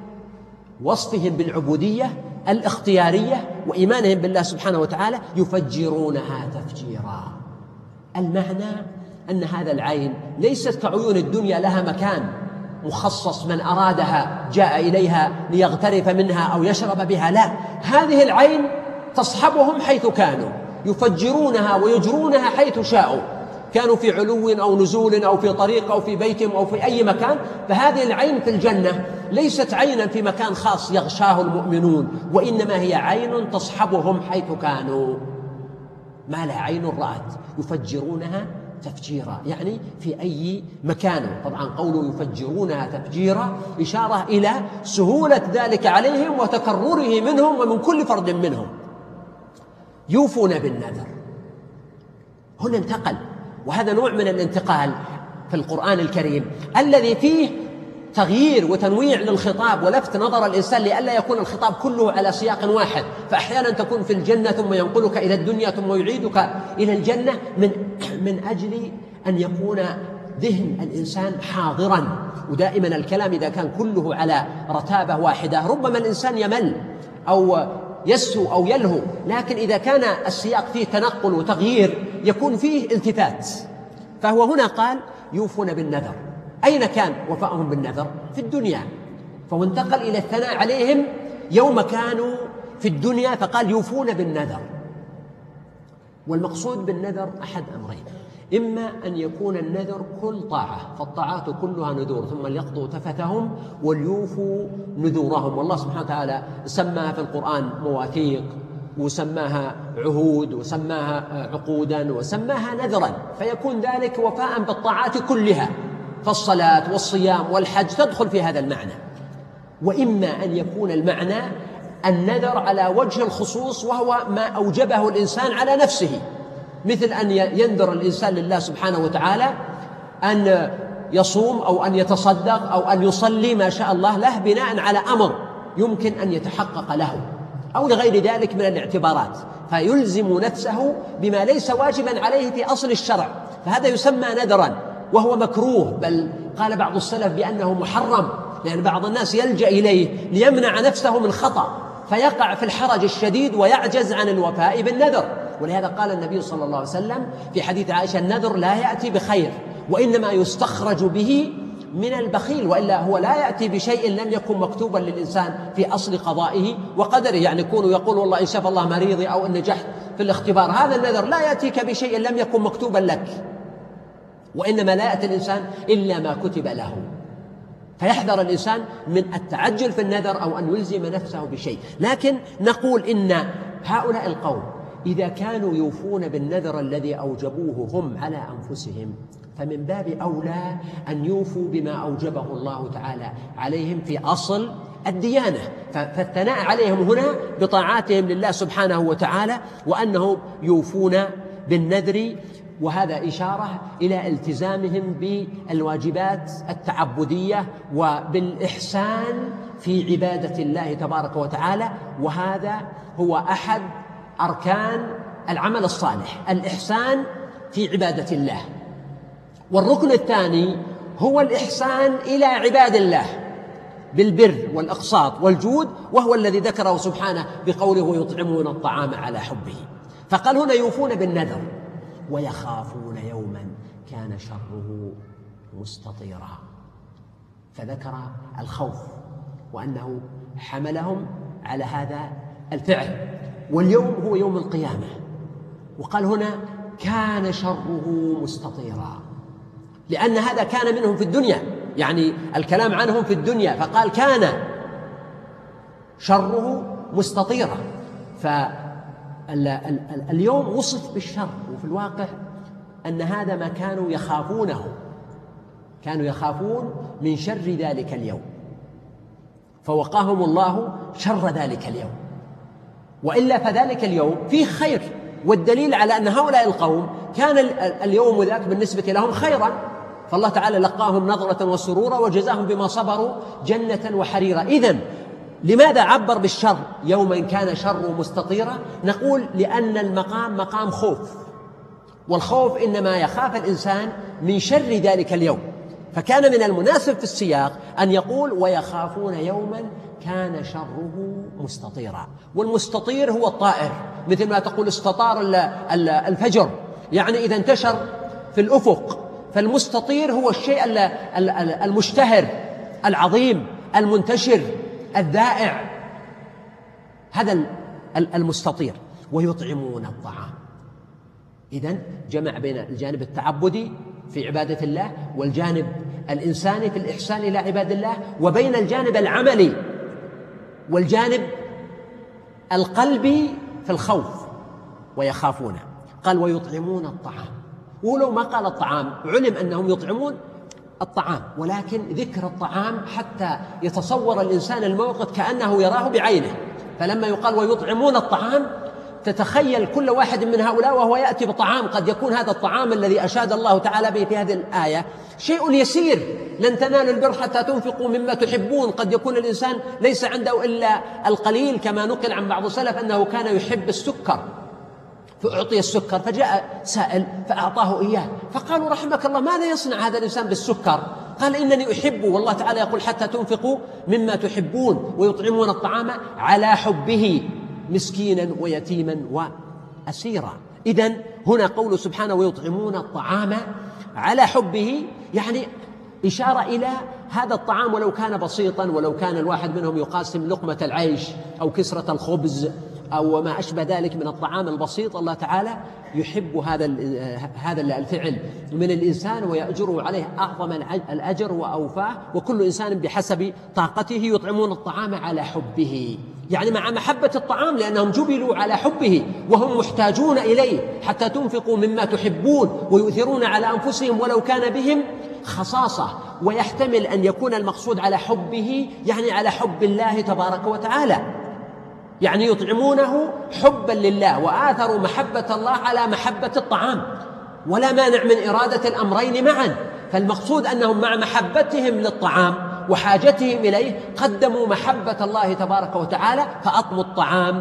S2: وصفهم بالعبودية الاختيارية وإيمانهم بالله سبحانه وتعالى، يفجرونها تفجيرا. المعنى أن هذا العين ليست كعيون الدنيا لها مكان مخصص من أرادها جاء إليها ليغترف منها أو يشرب بها، لا، هذه العين تصحبهم حيث كانوا، يفجرونها ويجرونها حيث شاءوا، كانوا في علو أو نزول أو في طريق أو في بيتهم أو في أي مكان. فهذه العين في الجنة ليست عينا في مكان خاص يغشاه المؤمنون، وإنما هي عين تصحبهم حيث كانوا، ما لا عين رأت، يفجرونها تفجيرا، يعني في أي مكان. طبعا قوله يفجرونها تفجيرا إشارة إلى سهولة ذلك عليهم وتكرره منهم ومن كل فرد منهم. يوفون بالنذر، هنا انتقل، وهذا نوع من الانتقال في القرآن الكريم الذي فيه تغيير وتنويع للخطاب ولفت نظر الإنسان لئلا يكون الخطاب كله على سياق واحد، فأحيانا تكون في الجنة ثم ينقلك إلى الدنيا ثم يعيدك إلى الجنة، من من أجل أن يكون ذهن الإنسان حاضرا. ودائما الكلام إذا كان كله على رتابة واحدة ربما الإنسان يمل أو يسهو أو يلهو، لكن إذا كان السياق فيه تنقل وتغيير يكون فيه التفات. فهو هنا قال يوفون بالنذر. أين كان وفاءهم بالنذر؟ في الدنيا، فهو انتقل إلى الثناء عليهم يوم كانوا في الدنيا، فقال يوفون بالنذر. والمقصود بالنذر أحد أمرين، إما أن يكون النذر كل طاعة، فالطاعات كلها نذور، ثم ليقضوا تفثهم وليوفوا نذورهم. والله سبحانه وتعالى سماها في القرآن مواثيق، وسماها عهود، وسماها عقودا، وسماها نذرا، فيكون ذلك وفاء بالطاعات كلها، فالصلاة والصيام والحج تدخل في هذا المعنى. وإما أن يكون المعنى النذر على وجه الخصوص وهو ما أوجبه الإنسان على نفسه، مثل أن ينذر الإنسان لله سبحانه وتعالى أن يصوم أو أن يتصدق أو أن يصلي ما شاء الله له بناء على أمر يمكن أن يتحقق له، أو لغير ذلك من الاعتبارات، فيلزم نفسه بما ليس واجبا عليه في أصل الشرع، فهذا يسمى نذرا وهو مكروه، بل قال بعض السلف بأنه محرم، لأن بعض الناس يلجأ إليه ليمنع نفسه من خطأ فيقع في الحرج الشديد ويعجز عن الوفاء بالنذر. ولهذا قال النبي صلى الله عليه وسلم في حديث عائشة: النذر لا يأتي بخير وإنما يستخرج به من البخيل، وإلا هو لا يأتي بشيء لم يكن مكتوبا للإنسان في أصل قضائه وقدره، يعني يكون يقول والله إن شاف الله مريضي أو إن نجحت في الاختبار، هذا النذر لا يأتيك بشيء لم يكن مكتوبا لك، وإنما لا يأتي الإنسان إلا ما كتب له، فيحذر الإنسان من التعجل في النذر أو أن يلزم نفسه بشيء. لكن نقول إن هؤلاء القوم إذا كانوا يوفون بالنذر الذي أوجبوه هم على أنفسهم، فمن باب أولى أن يوفوا بما أوجبه الله تعالى عليهم في أصل الديانة، فالثناء عليهم هنا بطاعاتهم لله سبحانه وتعالى، وأنهم يوفون بالنذر، وهذا إشارة إلى التزامهم بالواجبات التعبدية وبالإحسان في عبادة الله تبارك وتعالى، وهذا هو أحد أركان العمل الصالح، الإحسان في عبادة الله. والركن الثاني هو الإحسان إلى عباد الله بالبر والإقساط والجود، وهو الذي ذكره سبحانه بقوله: ويطعمون الطعام على حبه. فقال هنا يوفون بالنذر ويخافون يوما كان شره مستطيرا، فذكر الخوف وأنه حملهم على هذا الفعل، واليوم هو يوم القيامة، وقال هنا كان شره مستطيرا، لأن هذا كان منهم في الدنيا، يعني الكلام عنهم في الدنيا، فقال كان شره مستطيرا، فاليوم وصف بالشر، وفي الواقع أن هذا ما كانوا يخافونه، كانوا يخافون من شر ذلك اليوم، فوقاهم الله شر ذلك اليوم، وإلا فذلك اليوم فيه خير، والدليل على أن هؤلاء القوم كان اليوم ذاك بالنسبة لهم خيرا، فالله تعالى لقاهم نظرة وسرورا وجزاهم بما صبروا جنة وحريرا. إذن لماذا عبر بالشر يوما كان شر مستطيرا؟ نقول لأن المقام مقام خوف، والخوف إنما يخاف الإنسان من شر ذلك اليوم، فكان من المناسب في السياق أن يقول ويخافون يوما كان شره مستطيرا. والمستطير هو الطائر، مثل ما تقول استطار الفجر، يعني إذا انتشر في الأفق، فالمستطير هو الشيء المشتهر العظيم المنتشر الذائع، هذا المستطير. ويطعمون الطعام، إذن جمع بين الجانب التعبدي في عبادة الله والجانب الإنساني في الإحسان إلى عباد الله، وبين الجانب العملي والجانب القلبي في الخوف ويخافونه. قال ويطعمون الطعام، ولو ما قال الطعام علم أنهم يطعمون الطعام، ولكن ذكر الطعام حتى يتصور الإنسان الموقف كأنه يراه بعينه، فلما يقال ويطعمون الطعام تتخيل كل واحد من هؤلاء وهو يأتي بطعام، قد يكون هذا الطعام الذي أشاد الله تعالى به في هذه الآية شيء يسير، لن تنالوا البر حتى تنفقوا مما تحبون، قد يكون الإنسان ليس عنده إلا القليل، كما نقل عن بعض السلف أنه كان يحب السكر فأعطي السكر، فجاء سائل فأعطاه إياه، فقالوا رحمك الله ماذا يصنع هذا الإنسان بالسكر؟ قال إنني أحبه، والله تعالى يقول حتى تنفقوا مما تحبون، ويطعمون الطعام على حبه مسكينا ويتيما وأسيرا. إذن هنا قول سبحانه ويطعمون الطعام على حبه، يعني إشارة إلى هذا الطعام ولو كان بسيطا، ولو كان الواحد منهم يقاسم لقمة العيش أو كسرة الخبز أو ما أشبه ذلك من الطعام البسيط، الله تعالى يحب هذا هذا الفعل من الإنسان ويأجره عليه أعظم الأجر وأوفاه، وكل إنسان بحسب طاقته. يطعمون الطعام على حبه، يعني مع محبة الطعام، لأنهم جبلوا على حبه وهم محتاجون إليه، حتى تنفقوا مما تحبون ويؤثرون على أنفسهم ولو كان بهم خصاصة، ويحتمل أن يكون المقصود على حبه يعني على حب الله تبارك وتعالى، يعني يطعمونه حبا لله وآثروا محبة الله على محبة الطعام، ولا مانع من إرادة الأمرين معا. فالمقصود أنهم مع محبتهم للطعام وحاجتهم إليه قدموا محبة الله تبارك وتعالى فأطعموا الطعام.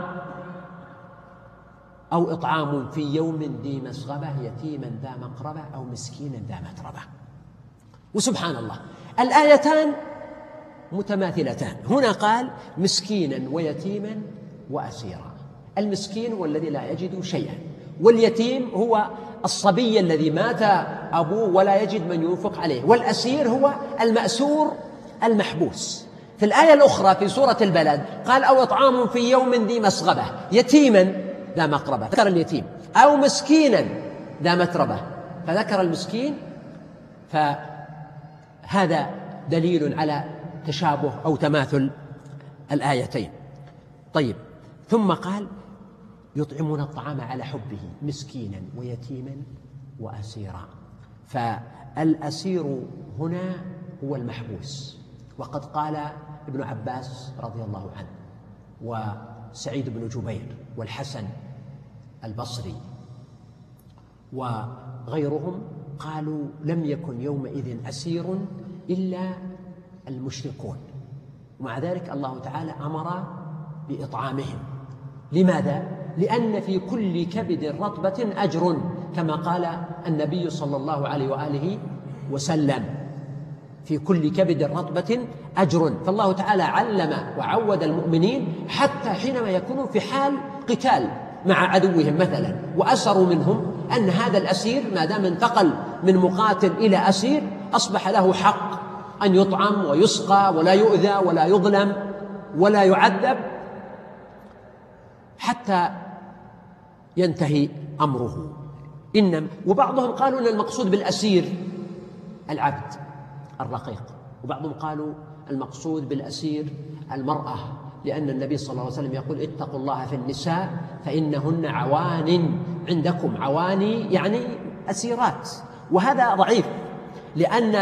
S2: أو إطعام في يوم ذي مسغبة يتيما ذا مقربة أو مسكينا ذا متربة. وسبحان الله الآيتان متماثلتان، هنا قال مسكينا ويتيما وأسيرا. المسكين هو الذي لا يجد شيئا، واليتيم هو الصبي الذي مات أبوه ولا يجد من ينفق عليه، والأسير هو المأسور المحبوس. في الآية الأخرى في سورة البلد قال أو إطعام في يوم ذي مسغبة يتيما ذا مقربة، ذكر اليتيم، أو مسكينا ذا متربة فذكر المسكين. فهذا دليل على تشابه أو تماثل الآيتين. طيب، ثم قال يطعمون الطعام على حبه مسكينا ويتيما وأسيرا. فالأسير هنا هو المحبوس، وقد قال ابن عباس رضي الله عنه وسعيد بن جبير والحسن البصري وغيرهم قالوا لم يكن يومئذ أسير إلا المشركون، ومع ذلك الله تعالى أمر بإطعامهم. لماذا؟ لأن في كل كبد رطبة أجر، كما قال النبي صلى الله عليه وآله وسلم في كل كبد رطبة أجر. فالله تعالى علم وعود المؤمنين حتى حينما يكونوا في حال قتال مع عدوهم مثلا وأسروا منهم، أن هذا الأسير ما دام انتقل من مقاتل إلى أسير أصبح له حق أن يطعم ويسقى ولا يؤذى ولا يظلم ولا يعذب حتى ينتهي أمره. إنما وبعضهم قالوا أن المقصود بالأسير العبد الرقيق، وبعضهم قالوا المقصود بالأسير المرأة، لأن النبي صلى الله عليه وسلم يقول اتقوا الله في النساء فإنهن عوان عندكم. عواني يعني أسيرات، وهذا ضعيف، لأن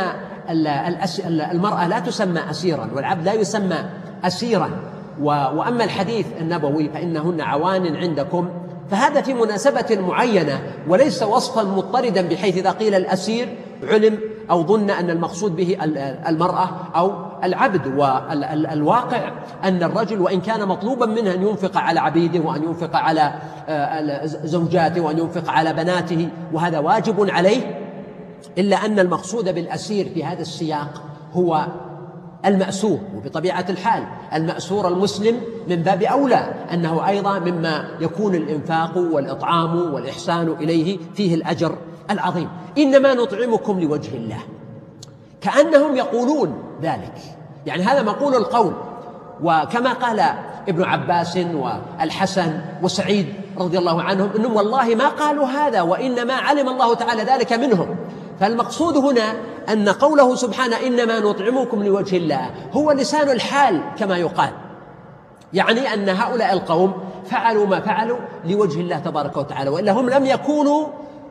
S2: المرأة لا تسمى أسيرا والعبد لا يسمى أسيرا. وأما الحديث النبوي فإنهن عوان عندكم، فهذا في مناسبة معينة وليس وصفا مضطردا، بحيث إذا قيل الأسير علم أو ظن أن المقصود به المرأة أو العبد. والواقع أن الرجل وإن كان مطلوبا منه أن ينفق على عبيده وأن ينفق على زوجاته وأن ينفق على بناته، وهذا واجب عليه، إلا أن المقصود بالأسير في هذا السياق هو المأسور. وبطبيعة الحال المأسور المسلم من باب أولى أنه أيضا مما يكون الإنفاق والإطعام والإحسان إليه فيه الأجر العظيم. إنما نطعمكم لوجه الله، كأنهم يقولون ذلك، يعني هذا مقول القول. وكما قال ابن عباس والحسن وسعيد رضي الله عنهم إنهم والله ما قالوا هذا، وإنما علم الله تعالى ذلك منهم. فالمقصود هنا أن قوله سبحانه إنما نطعمكم لوجه الله هو لسان الحال كما يقال، يعني أن هؤلاء القوم فعلوا ما فعلوا لوجه الله تبارك وتعالى، وإلا هم لم يكونوا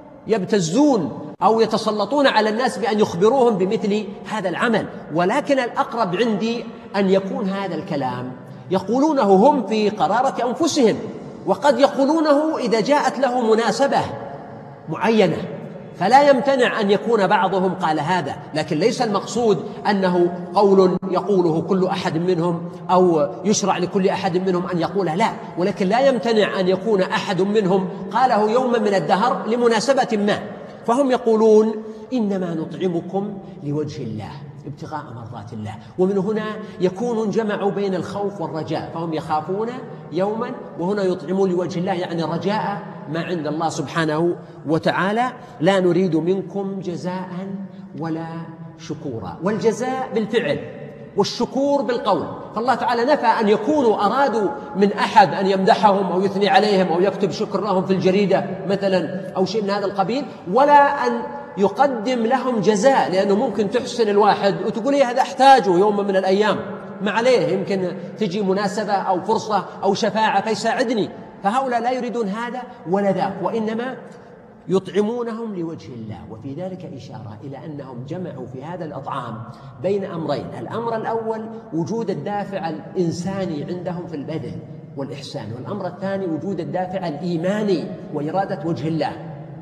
S2: يبتزون أو يتسلطون على الناس بأن يخبروهم بمثل هذا العمل. ولكن الأقرب عندي أن يكون هذا الكلام يقولونه هم في قرارة أنفسهم، وقد يقولونه إذا جاءت له مناسبة معينة، فلا يمتنع أن يكون بعضهم قال هذا، لكن ليس المقصود أنه قول يقوله كل أحد منهم أو يشرع لكل أحد منهم أن يقوله، لا، ولكن لا يمتنع أن يكون أحد منهم قاله يوما من الدهر لمناسبة ما. فهم يقولون إنما نطعمكم لوجه الله ابتغاء مرضات الله، ومن هنا يكون جمعوا بين الخوف والرجاء، فهم يخافون يوما وهنا يطعمون لوجه الله، يعني رجاء ما عند الله سبحانه وتعالى. لا نريد منكم جزاء ولا شكورا، والجزاء بالفعل والشكور بالقول. فالله تعالى نفى أن يكونوا أرادوا من أحد أن يمدحهم أو يثني عليهم أو يكتب شكر لهم في الجريدة مثلا أو شيء من هذا القبيل، ولا أن يقدم لهم جزاء، لأنه ممكن تحسن الواحد وتقول إيه هذا أحتاجه يوم من الأيام، ما عليه، يمكن تجي مناسبة أو فرصة أو شفاعة فيساعدني. فهؤلاء لا يريدون هذا ولا ذاك، وإنما يطعمونهم لوجه الله. وفي ذلك إشارة إلى أنهم جمعوا في هذا الإطعام بين أمرين: الأمر الأول وجود الدافع الإنساني عندهم في البذل والإحسان، والأمر الثاني وجود الدافع الإيماني وإرادة وجه الله.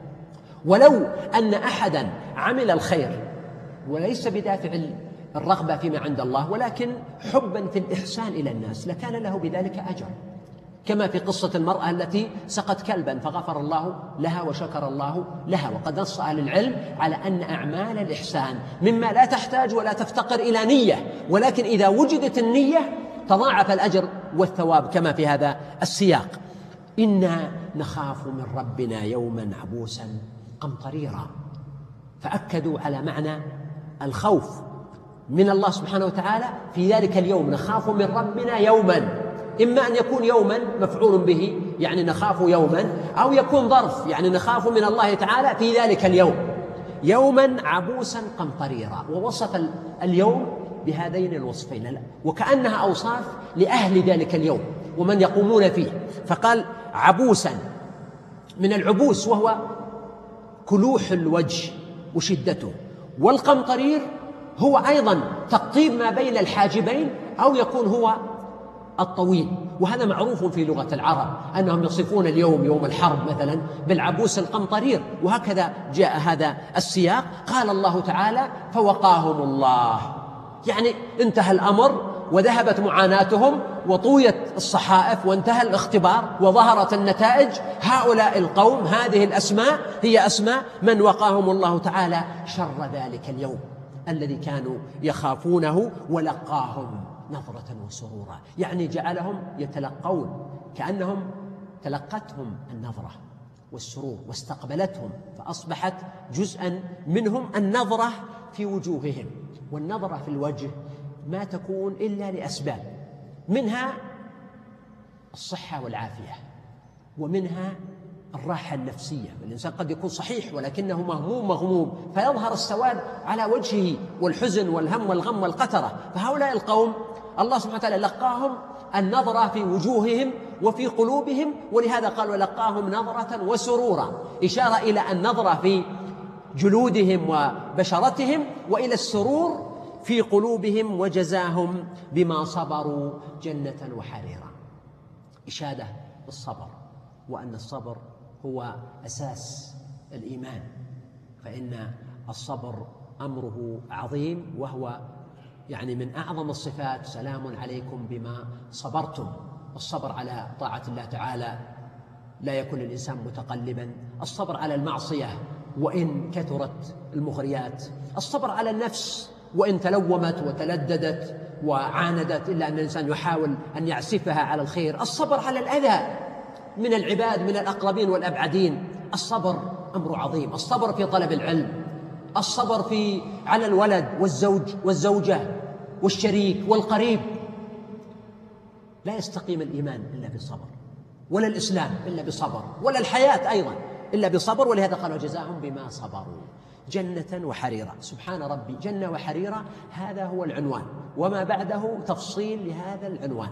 S2: ولو أن أحدا عمل الخير وليس بدافع الرغبة فيما عند الله ولكن حبا في الإحسان إلى الناس لكان له بذلك أجر، كما في قصة المرأة التي سقت كلبا فغفر الله لها وشكر الله لها. وقد نص أهل العلم على أن أعمال الإحسان مما لا تحتاج ولا تفتقر إلى نية، ولكن إذا وجدت النية تضاعف الأجر والثواب كما في هذا السياق: إنا نخاف من ربنا يوما عبوسا قمطريرا. فأكدوا على معنى الخوف من الله سبحانه وتعالى في ذلك اليوم. نخاف من ربنا يوما، إما أن يكون يوما مفعول به يعني نخاف يوما، أو يكون ظرف يعني نخاف من الله تعالى في ذلك اليوم يوما عبوسا قمطريرا. ووصف اليوم بهذين الوصفين وكأنها أوصاف لأهل ذلك اليوم ومن يقومون فيه. فقال عبوسا من العبوس وهو كلوح الوجه وشدته، والقمطرير هو أيضا تقطيب ما بين الحاجبين أو يكون هو الطويل. وهذا معروف في لغة العرب أنهم يصفون اليوم يوم الحرب مثلا بالعبوس القمطرير، وهكذا جاء هذا السياق. قال الله تعالى فوقاهم الله، يعني انتهى الأمر وذهبت معاناتهم وطويت الصحائف وانتهى الاختبار وظهرت النتائج. هؤلاء القوم هذه الأسماء هي أسماء من وقاهم الله تعالى شر ذلك اليوم الذي كانوا يخافونه، ولقاهم نظرة وسرورا، يعني جعلهم يتلقون كأنهم تلقتهم النظرة والسرور واستقبلتهم، فأصبحت جزءا منهم النظرة في وجوههم. والنظرة في الوجه ما تكون إلا لأسباب، منها الصحة والعافية، ومنها الراحة النفسية. الإنسان قد يكون صحيح ولكنه مهموم مغموم فيظهر السواد على وجهه والحزن والهم والغم والقترة. فهؤلاء القوم الله سبحانه وتعالى لقاهم النظرة في وجوههم وفي قلوبهم، ولهذا قال ولقاهم نظرة وسرورا، إشارة إلى النظرة في جلودهم وبشرتهم وإلى السرور في قلوبهم، وجزاهم بما صبروا جنة وحريرا. إشادة بالصبر، وأن الصبر هو أساس الإيمان، فإن الصبر أمره عظيم، وهو يعني من أعظم الصفات: سلام عليكم بما صبرتم. الصبر على طاعة الله تعالى لا يكون الإنسان متقلبا، الصبر على المعصية وإن كثرت المغريات، الصبر على النفس وإن تلومت وتلددت وعاندت إلا أن الإنسان يحاول أن يعسفها على الخير، الصبر على الأذى من العباد من الأقربين والأبعدين. الصبر أمر عظيم، الصبر في طلب العلم، الصبر في على الولد والزوج والزوجة والشريك والقريب. لا يستقيم الإيمان إلا بالصبر، ولا الإسلام إلا بصبر، ولا الحياة أيضا إلا بصبر. ولهذا قال وجزاهم بما صبروا جنة وحريرا. سبحان ربي، جنة وحريرا هذا هو العنوان، وما بعده تفصيل لهذا العنوان.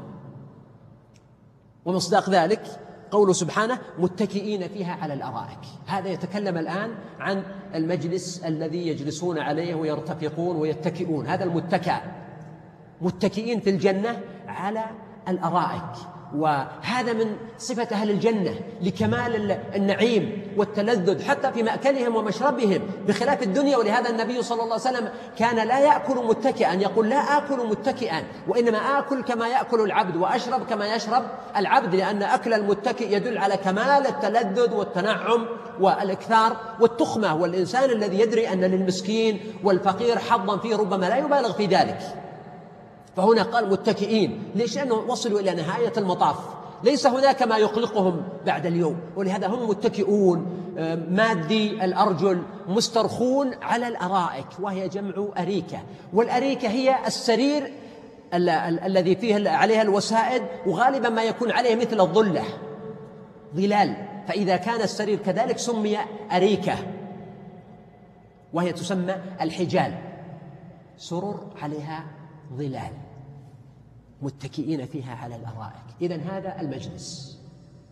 S2: ومصداق ذلك قوله سبحانه متكئين فيها على الأرائك. هذا يتكلم الآن عن المجلس الذي يجلسون عليه ويرتفقون ويتكئون، هذا المتكأ، متكئين في الجنة على الأرائك. وهذا من صفة أهل الجنة لكمال النعيم والتلذذ حتى في مأكلهم ومشربهم بخلاف الدنيا. ولهذا النبي صلى الله عليه وسلم كان لا يأكل متكئا، يقول لا آكل متكئا وإنما آكل كما يأكل العبد وأشرب كما يشرب العبد، لأن أكل المتكئ يدل على كمال التلذذ والتنعم والإكثار والتخمة. والإنسان الذي يدري أن للمسكين والفقير حظا فيه ربما لا يبالغ في ذلك. فهنا قال متكئين، ليش؟ لأنه وصلوا إلى نهاية المطاف، ليس هناك ما يقلقهم بعد اليوم، ولهذا هم متكئون مادي الأرجل مسترخون على الأرائك، وهي جمع أريكة. والأريكة هي السرير ال- ال- الذي فيه عليها الوسائد، وغالبا ما يكون عليه مثل الظلة ظلال، فإذا كان السرير كذلك سمي أريكة، وهي تسمى الحجال، سرر عليها ظلال، متكئين فيها على الأرائك. إذن هذا المجلس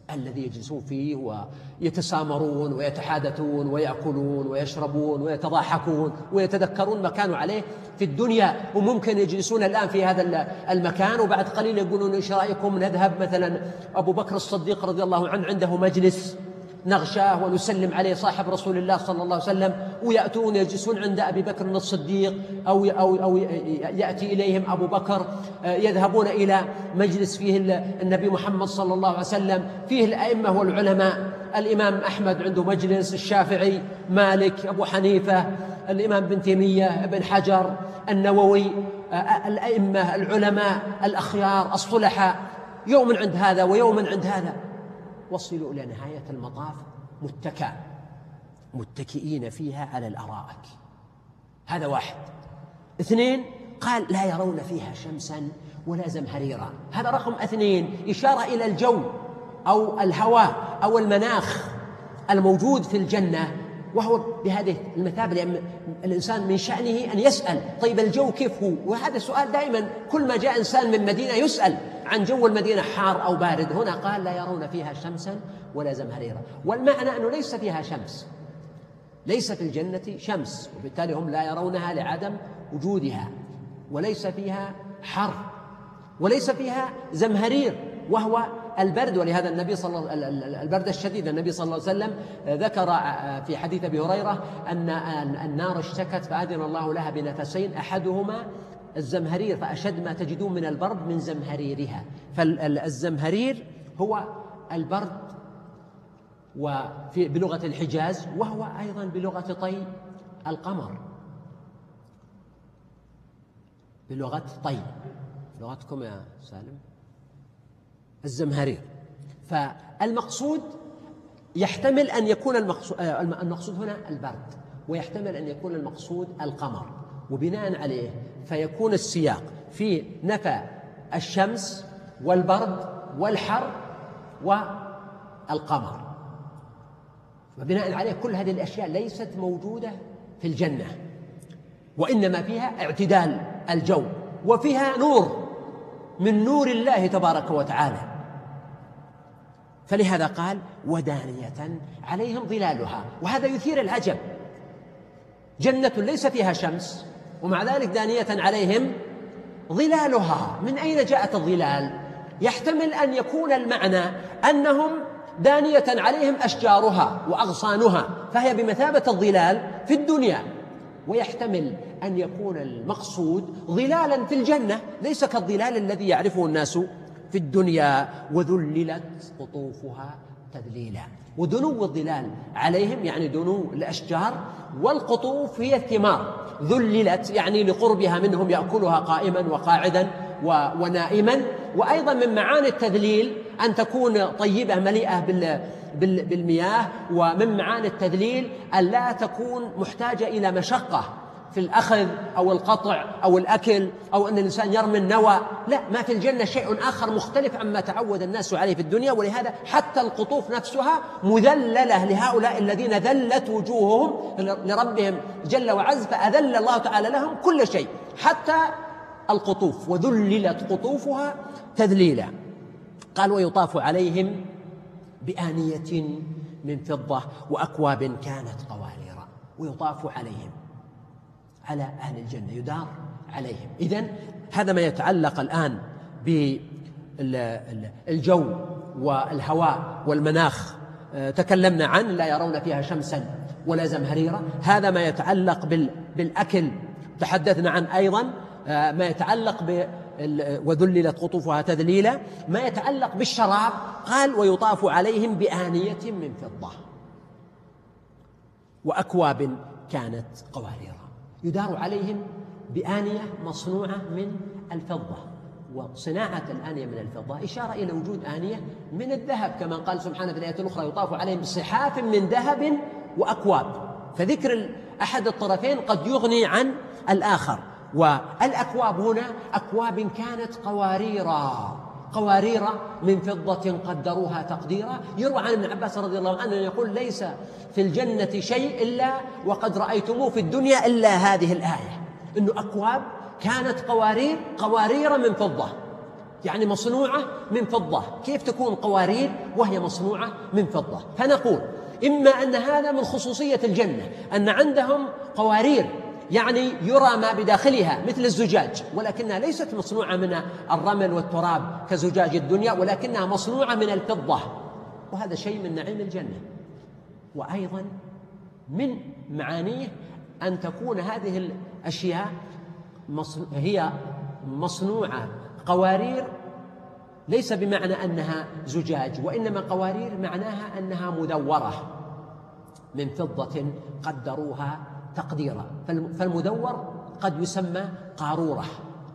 S2: الذي يجلسون فيه ويتسامرون ويتحادثون ويأكلون ويشربون ويتضاحكون ويتذكرون ما كانوا عليه في الدنيا. وممكن يجلسون الآن في هذا المكان وبعد قليل يقولون إيش رأيكم نذهب مثلا أبو بكر الصديق رضي الله عنه عنده مجلس نغشاه ونسلم عليه صاحب رسول الله صلى الله عليه وسلم، ويأتون يجلسون عند أبي بكر الصديق أو أو أو يأتي إليهم أبو بكر، يذهبون إلى مجلس فيه النبي محمد صلى الله عليه وسلم، فيه الأئمة والعلماء، الإمام أحمد عنده مجلس، الشافعي، مالك، أبو حنيفة، الإمام بن تيمية، ابن حجر، النووي، الأئمة العلماء الأخيار الصلحاء، يوم عند هذا ويوم عند هذا، وصلوا إلى نهاية المطاف متكأ متكئين فيها على الأرائك. هذا واحد. اثنين، قال لا يرون فيها شمسا ولا زمهريرا. هذا رقم اثنين، إشارة إلى الجو أو الهواء أو المناخ الموجود في الجنة، وهو بهذه المثابة، لأن الإنسان من شأنه أن يسأل طيب الجو كيف هو؟ وهذا السؤال دائما كل ما جاء إنسان من مدينة يسأل عن جو المدينة حار أو بارد. هنا قال لا يرون فيها شمسا ولا زمهريرا، والمعنى أنه ليس فيها شمس، ليس في الجنة شمس، وبالتالي هم لا يرونها لعدم وجودها، وليس فيها حر، وليس فيها زمهرير وهو البرد. ولهذا النبي صلى الله البرد الشديد، النبي صلى الله عليه وسلم ذكر في حديث أبي هريرة أن النار اشتكت فأذن الله لها بنفسين، أحدهما الزمهرير، فأشد ما تجدون من البرد من زمهريرها. فالزمهرير هو البرد وفي بلغة الحجاز، وهو أيضا بلغة طي القمر، بلغة طي، لغتكم يا سالم، الزمهرير. فالمقصود يحتمل أن يكون المقصود, المقصود هنا البرد، ويحتمل أن يكون المقصود القمر، وبناء عليه فيكون السياق في نفى الشمس والبرد والحر والقمر، وبناء عليه كل هذه الأشياء ليست موجودة في الجنة، وإنما فيها اعتدال الجو، وفيها نور من نور الله تبارك وتعالى. فلهذا قال ودانية عليهم ظلالها. وهذا يثير العجب، جنة ليس فيها شمس ومع ذلك دانية عليهم ظلالها. من أين جاءت الظلال؟ يحتمل أن يكون المعنى أنهم دانية عليهم أشجارها وأغصانها، فهي بمثابة الظلال في الدنيا. ويحتمل أن يكون المقصود ظلالا في الجنة ليس كالظلال الذي يعرفه الناس في الدنيا. وذللت قطوفها تذليلا. ودنو الظلال عليهم يعني دنو الأشجار، والقطوف هي الثمار. ذللت يعني لقربها منهم، يأكلها قائما وقاعدا ونائما. وأيضا من معاني التذليل أن تكون طيبة مليئة بالمياه، ومن معاني التذليل أن لا تكون محتاجة إلى مشقة في الأخذ أو القطع أو الأكل أو أن الإنسان يرمي النوى. لا، ما في الجنة شيء آخر مختلف عما تعود الناس عليه في الدنيا. ولهذا حتى القطوف نفسها مذللة لهؤلاء الذين ذلت وجوههم لربهم جل وعز، فأذل الله تعالى لهم كل شيء حتى القطوف. وذللت قطوفها تذليلا. قال ويطاف عليهم بآنية من فضة وأكواب كانت قوارير. ويطاف عليهم، على أهل الجنة، يدار عليهم. إذن هذا ما يتعلق الآن بالجو والهواء والمناخ. تكلمنا عن لا يرون فيها شمسا ولا زمهريرا، هذا ما يتعلق بالأكل. تحدثنا عن أيضا ما يتعلق ب وذللت قطوفها تذليلا. ما يتعلق بالشراب قال ويطاف عليهم بآنية من فضة وأكواب كانت قوارير. يدار عليهم بآنية مصنوعة من الفضة. وصناعة الآنية من الفضة إشارة إلى وجود آنية من الذهب، كما قال سبحانه في الآية الأخرى يطاف عليهم بصحاف من ذهب وأكواب. فذكر أحد الطرفين قد يغني عن الآخر. والأكواب هنا أكواب كانت قواريرا، قوارير من فضة قدروها تقديرا. يروى عن ابن عباس رضي الله عنه يقول ليس في الجنة شيء إلا وقد رأيتموه في الدنيا إلا هذه الآية، إنه أكواب كانت قوارير، قوارير من فضة. يعني مصنوعة من فضة. كيف تكون قوارير وهي مصنوعة من فضة؟ فنقول إما أن هذا من خصوصية الجنة، أن عندهم قوارير يعني يرى ما بداخلها مثل الزجاج، ولكنها ليست مصنوعة من الرمل والتراب كزجاج الدنيا، ولكنها مصنوعة من الفضة، وهذا شيء من نعيم الجنة. وأيضا من معانيه أن تكون هذه الأشياء هي مصنوعة قوارير، ليس بمعنى أنها زجاج، وإنما قوارير معناها أنها مدورة من فضة قدروها تقديرا. فالمدور قد يسمى قارورة،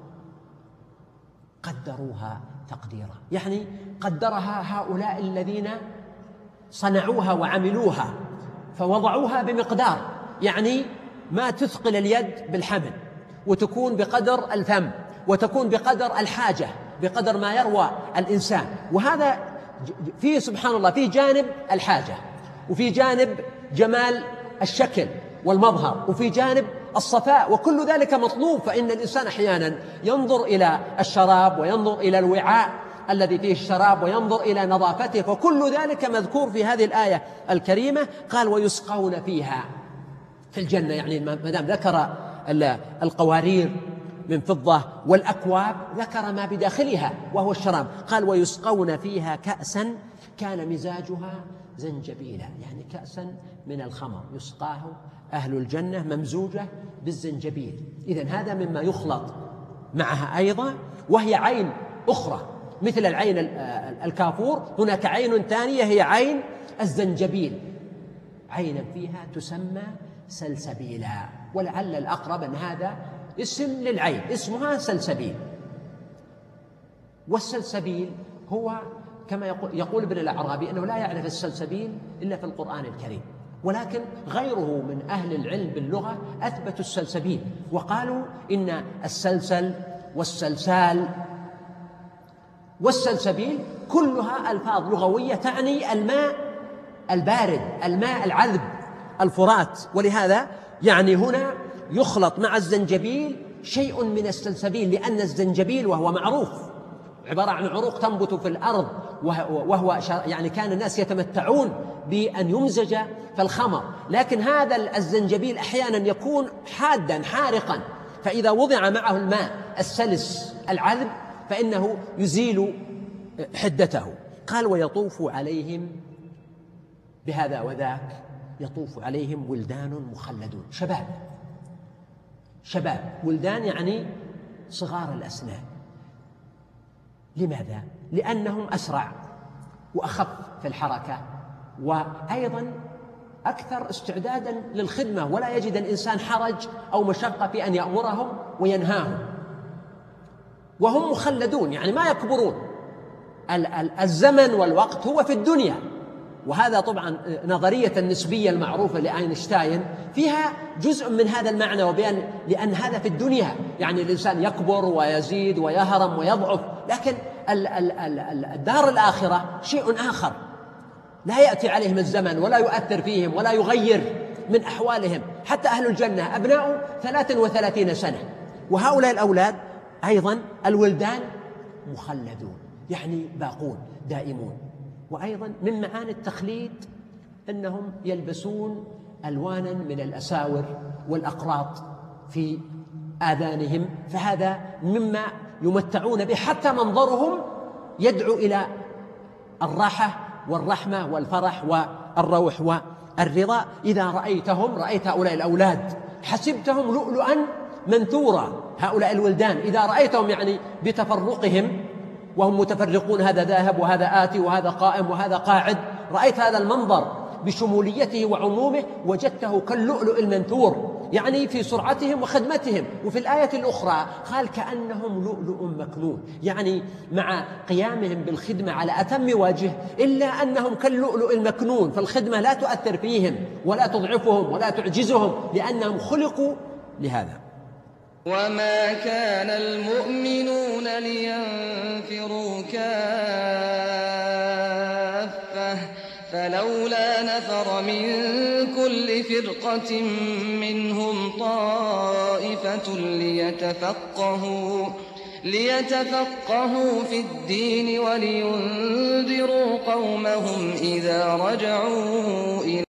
S2: قدروها تقديرا، يعني قدرها هؤلاء الذين صنعوها وعملوها فوضعوها بمقدار، يعني ما تثقل اليد بالحمل، وتكون بقدر الفم، وتكون بقدر الحاجة، بقدر ما يروى الإنسان. وهذا فيه سبحان الله فيه جانب الحاجة، وفي جانب جمال الشكل والمظهر، وفي جانب الصفاء، وكل ذلك مطلوب. فإن الإنسان أحيانا ينظر إلى الشراب وينظر إلى الوعاء الذي فيه الشراب وينظر إلى نظافته، فكل ذلك مذكور في هذه الآية الكريمة. قال ويسقون فيها في الجنة، يعني ما دام ذكر القوارير من فضة والأكواب ذكر ما بداخلها وهو الشراب. قال ويسقون فيها كأسا كان مزاجها زنجبيلا، يعني كأسا من الخمر يسقاه أهل الجنة ممزوجة بالزنجبيل. إذن هذا مما يخلط معها أيضا، وهي عين أخرى مثل العين الكافور، هناك عين ثانية هي عين الزنجبيل، عينا فيها تسمى سلسبيلا، ولعل الأقرب أن هذا اسم للعين اسمها سلسبيل. والسلسبيل هو كما يقول, يقول ابن الأعرابي أنه لا يعرف السلسبيل إلا في القرآن الكريم، ولكن غيره من أهل العلم باللغة أثبتوا السلسبيل وقالوا إن السلسل والسلسال والسلسبيل كلها ألفاظ لغوية تعني الماء البارد، الماء العذب، الفرات. ولهذا يعني هنا يخلط مع الزنجبيل شيء من السلسبيل، لأن الزنجبيل وهو معروف عبارة عن عروق تنبت في الأرض، وهو يعني كان الناس يتمتعون بأن يمزج في الخمر، لكن هذا الزنجبيل أحيانا يكون حادا حارقا، فإذا وضع معه الماء السلس العذب فإنه يزيل حدته. قال ويطوف عليهم بهذا وذاك، يطوف عليهم ولدان مخلدون، شباب شباب ولدان يعني صغار الأسنان. لماذا؟ لأنهم أسرع وأخف في الحركة، وأيضا أكثر استعدادا للخدمة، ولا يجد الإنسان حرج أو مشقة في أن يأمرهم وينهاهم، وهم مخلدون يعني ما يكبرون. الزمن والوقت هو في الدنيا، وهذا طبعا نظرية النسبية المعروفة لأينشتاين فيها جزء من هذا المعنى، وبأن لأن هذا في الدنيا يعني الإنسان يكبر ويزيد ويهرم ويضعف، لكن الدار الآخرة شيء آخر، لا يأتي عليهم الزمن ولا يؤثر فيهم ولا يغير من أحوالهم. حتى أهل الجنة أبناء ثلاث وثلاثين سنة، وهؤلاء الأولاد أيضا الولدان مخلدون يعني باقون دائمون. وأيضا من معاني التخليد أنهم يلبسون ألوانا من الأساور والأقراط في آذانهم، فهذا مما يمتعون به، حتى منظرهم يدعو إلى الراحة والرحمة والفرح والروح والرضا. إذا رأيتهم رأيت هؤلاء الأولاد حسبتهم لؤلؤا منثورا، هؤلاء الولدان إذا رأيتهم يعني بتفرقهم وهم متفرقون، هذا ذاهب وهذا آتي وهذا قائم وهذا قاعد، رأيت هذا المنظر بشموليته وعمومه وجدته كاللؤلؤ المنثور، يعني في سرعتهم وخدمتهم. وفي الآية الأخرى قال كأنهم لؤلؤ مكنون، يعني مع قيامهم بالخدمة على أتم وجه، إلا أنهم كاللؤلؤ المكنون، فالخدمة لا تؤثر فيهم ولا تضعفهم ولا تعجزهم، لأنهم خلقوا لهذا.
S1: وما كان المؤمنون لينفروا كافة فلولا نفر من كل فرقة منهم طائفة ليتفقهوا ليتفقهوا في الدين ولينذروا قومهم إذا رجعوا إلى